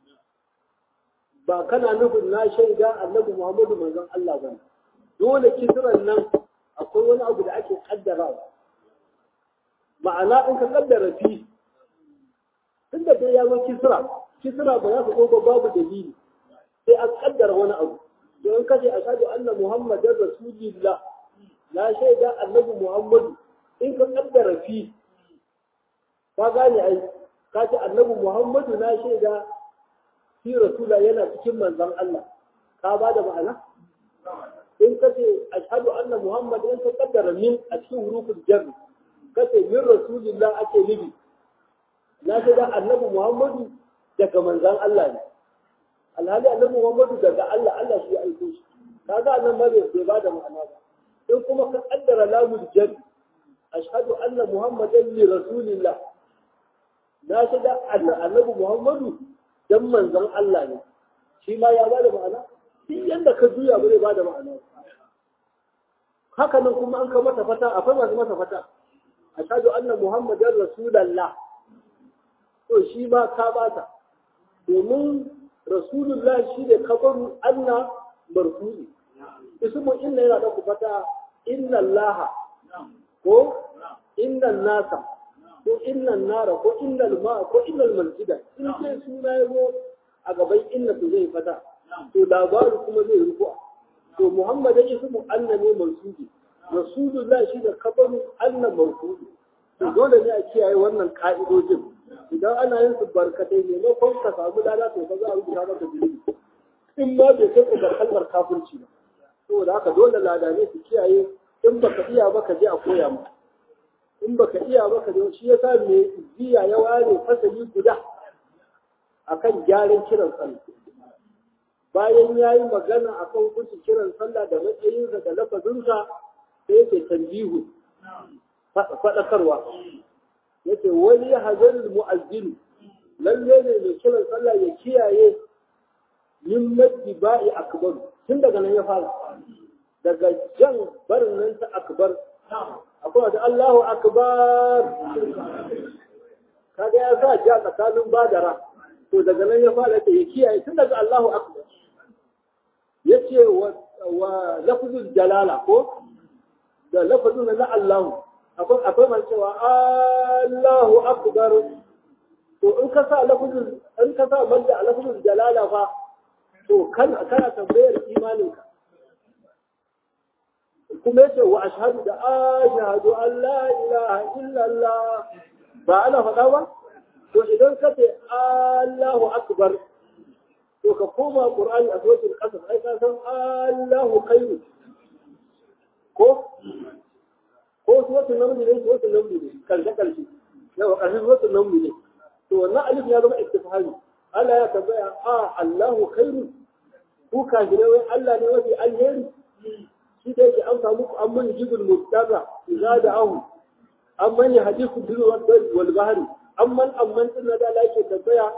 [SPEAKER 1] ba kana nufin na shaida annabi Muhammadu manzon Allah bane dole kisran nan akwai wani abu da ake kaddarawa ma'ana in ka kaddara fi tunda dai ya zo kisra ba za ka ko babu dalili sai an kaddara wani abu don kace ashhadu anna muhammadar rasulillah la shaida annabi Muhammadu in ka kaddara fi ka gane ai ka ce annabi Muhammadu na shaida shi rasula yana cikin manzon Allah ka ba da ma'ana in ka ce ashhadu anna muhammad in ka kaddara min a cikin hurufin jar ka ce min rasulillah ake nufi na shaida annabi Muhammadu daga manzon Allah ne alhali annabi Muhammadu daga Allah Allah shi ya aiko shi kaga nan ma bai ba da ma'ana ba in kuma ka kaddara lamul jar ashhadu anna muhammadan li rasulillah na shaida annabi Muhammadu dan manzon Allah ne shi ma ya bada ma'ana shi yanda ka juya ba zai bada ma'ana haka nan kuma an ka mata fata akwai masu mata fata ashhadu anna muhammadar rasulullah to shi ma ka bata domin rasulullah shi ne kafaru anna marfu'i ismu inna yana da fata inna allaha ko inna nasa ko innan nara ko innal ma ko innal masjida in sai suna yazo a gaban inna to zai fata to labaru kuma zai rufu to muhammad ya ismu anna ne mansubi rasulullah shi da kabaru anna mansubi to dole ne a kiyaye wannan ka'idojin idan ana yin su barkatai ne na kon ka samu dada to ba za a rubuta maka dalili in ma bai kai ga kalmar kafirci ba saboda haka dole ladane su kiyaye in baka iya ba ka je a koya maka in baka iya baka da shi yasa mai ziya ya ware fasali guda akan gyaran kiran sallah bayan yayi magana akan hukuncin kiran sallah da matsayinsa da lafazinsa sai yake tanbihu faɗakarwa yace wani hazarul mu'azzin lalle ne mai kiran sallah ya kiyaye min maddi ba'i akbar tun daga nan ya fara daga jan barin nan ta akbar akwai da Allahu akbar kaga ya sa ja tsakanin badara to daga nan ya fara ya kiyaye tun daga Allahu akbar yace wa lafzul jalala ko da lafzul na Allahu akwai man cewa Allahu akbar to in ka sa lafzul in ka sa madda lafzul jalala fa to kana tambayar imaninka kuma yace wa ashhadu an la ilaha illa Allah ba ana faɗa ba to idan ka ce Allahu akbar to ka koma Qur'ani a suratul Qasas ai ka san Allahu khairu ko suratul Naml ne karshe yawa karshe suratul Naml ne to wannan alif ya zama istifhami Allah ya tambaya Allahu khairu ku kafire wai Allah ne mafi alheri shi da yake amsa muku amman jibul mustara idza da'ahu amman yahdithu bil wal bahri amman din da Allah yake tambaya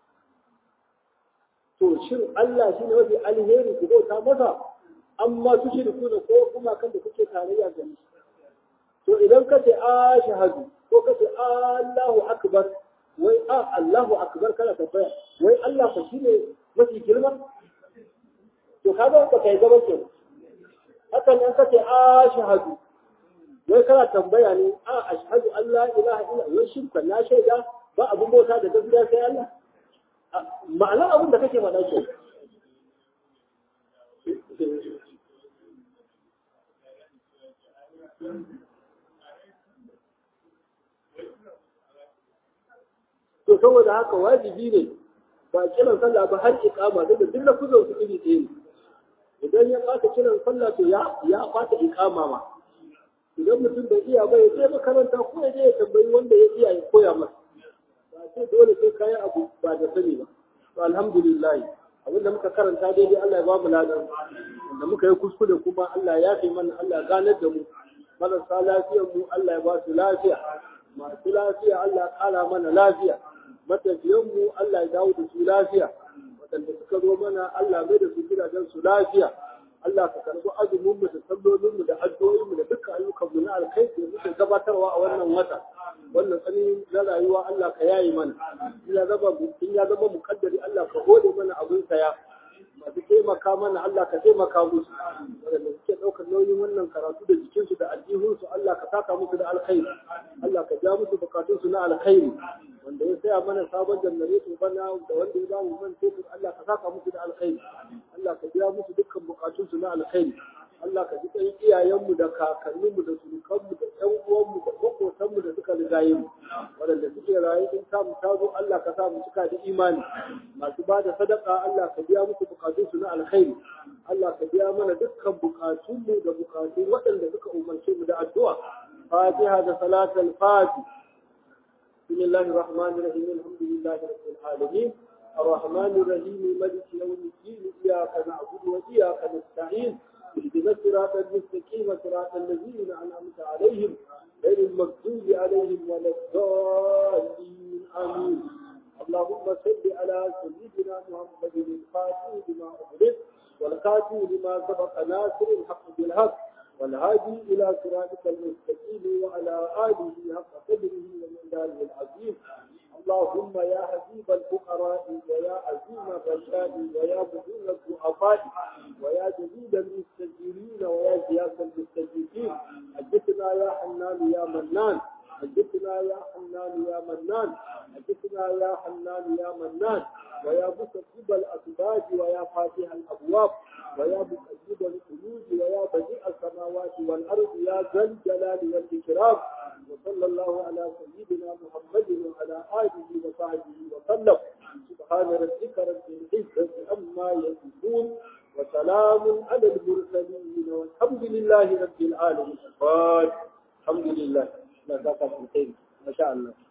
[SPEAKER 1] to shin Allah shi ne mafi alheri ku bauta masa amma su shirku ne ko kuma kan da kuke tarayya da shi to idan ka ce ashhadu ko ka ce Allahu akbar wai Allahu akbar kana tambaya wai Allah fa shine mafi girma to kaga ba kai gaba ke hakan nan kace ashhadu wai kana tambaya ne ashhadu an la ilaha illa Allah shin kan na shaida ba abun bauta da gaskiya sai Allah ma'anar abin da kake faɗa ke to saboda haka wajibi ne ba kiran sallah ba har iqama da duk da kuzon su iri ɗaya idan ya fata kiran sallah to ya fata iqama ma idan mutum bai iya ba ya je makaranta ko ya je ya tambayi wanda ya iya ya koya masa ba sai dole sai kai abu ba da sani ba to alhamdulillah abinda muka karanta daidai Allah ya ba mu ladan wanda muka yi kuskure kuma Allah ya kai mana Allah ya ganar da mu marasa lafiyar mu Allah ya ba su lafiya masu lafiya Allah ya kara mana lafiya matafiyanmu Allah ya dawo da su lafiya waɗanda suka zo mana Allah mai da su gidajen su lafiya Allah ka karɓi azuminmu da sallolinmu da addu'o'inmu da dukkan ayyukanmu na alkhairi da muke gabatarwa a wannan wata wannan tsani na rayuwa Allah ka yayi mana in ya zama mukaddari Allah ka gode mana abin saya masu taimaka mana Allah ka taimaka musu waɗanda suke ɗaukar nauyin wannan karatu da jikinsu da aljihunsu Allah ka saka musu da alkhairi Allah ka ja musu bukatunsu na alkhairi wanda ya saya mana sabon janareto bana da wanda ya bamu man fetur Allah ka saka musu da alkhairi Allah ka biya musu dukkan bukatunsu na alkhairi Allah ka ji kan iyayenmu da kakanninmu da surukanmu da ƴan uwanmu da makotanmu da suka rigaye mu waɗanda suke rayu in samu tazo Allah ka sa mu cika da imani masu ba da sadaka Allah ka biya musu bukatunsu na alkhairi Allah ka biya mana dukkan bukatunmu da bukatun waɗanda suka umarce mu da addu'a Fatiha da salatul Fatih بسم الله الرحمن الرحيم الحمد لله رب العالمين الرحمن الرحيم مالك يوم الدين إياك نعبد وإياك نستعين اهدنا الصراط المستقيم صراط الذين أنعمت عليهم غير المغضوب عليهم ولا الضالين آمين اللهم صل على سيدنا محمد الفاتح لما أغلق والخاتم لما سبق ناصر الحق بالحق والهادي إلى صراطك المستقيم وعلى آله حق قدره ومقداره العظيم اللهم يا حبيب الفقراء ويا عزيم الرشاد ويا مهين الضعفاء ويا جديد المستجيرين ويا سياس المستجيبين أجتنا يا حنان يا منان أجتنا يا حنان يا منان أجتنا يا حنان يا منان ويا مسبب الأسباب ويا فاتح الأبواب ويا مقلب القلوب ويا بديع السماوات والأرض يا ذا الجلال والإكرام وصلى الله على سيدنا محمد وعلى آله وصحبه وسلم سبحان ربك رب العزة عما يصفون وسلام على المرسلين والحمد لله رب العالمين الحمد لله Allah saka mu kai masha Allah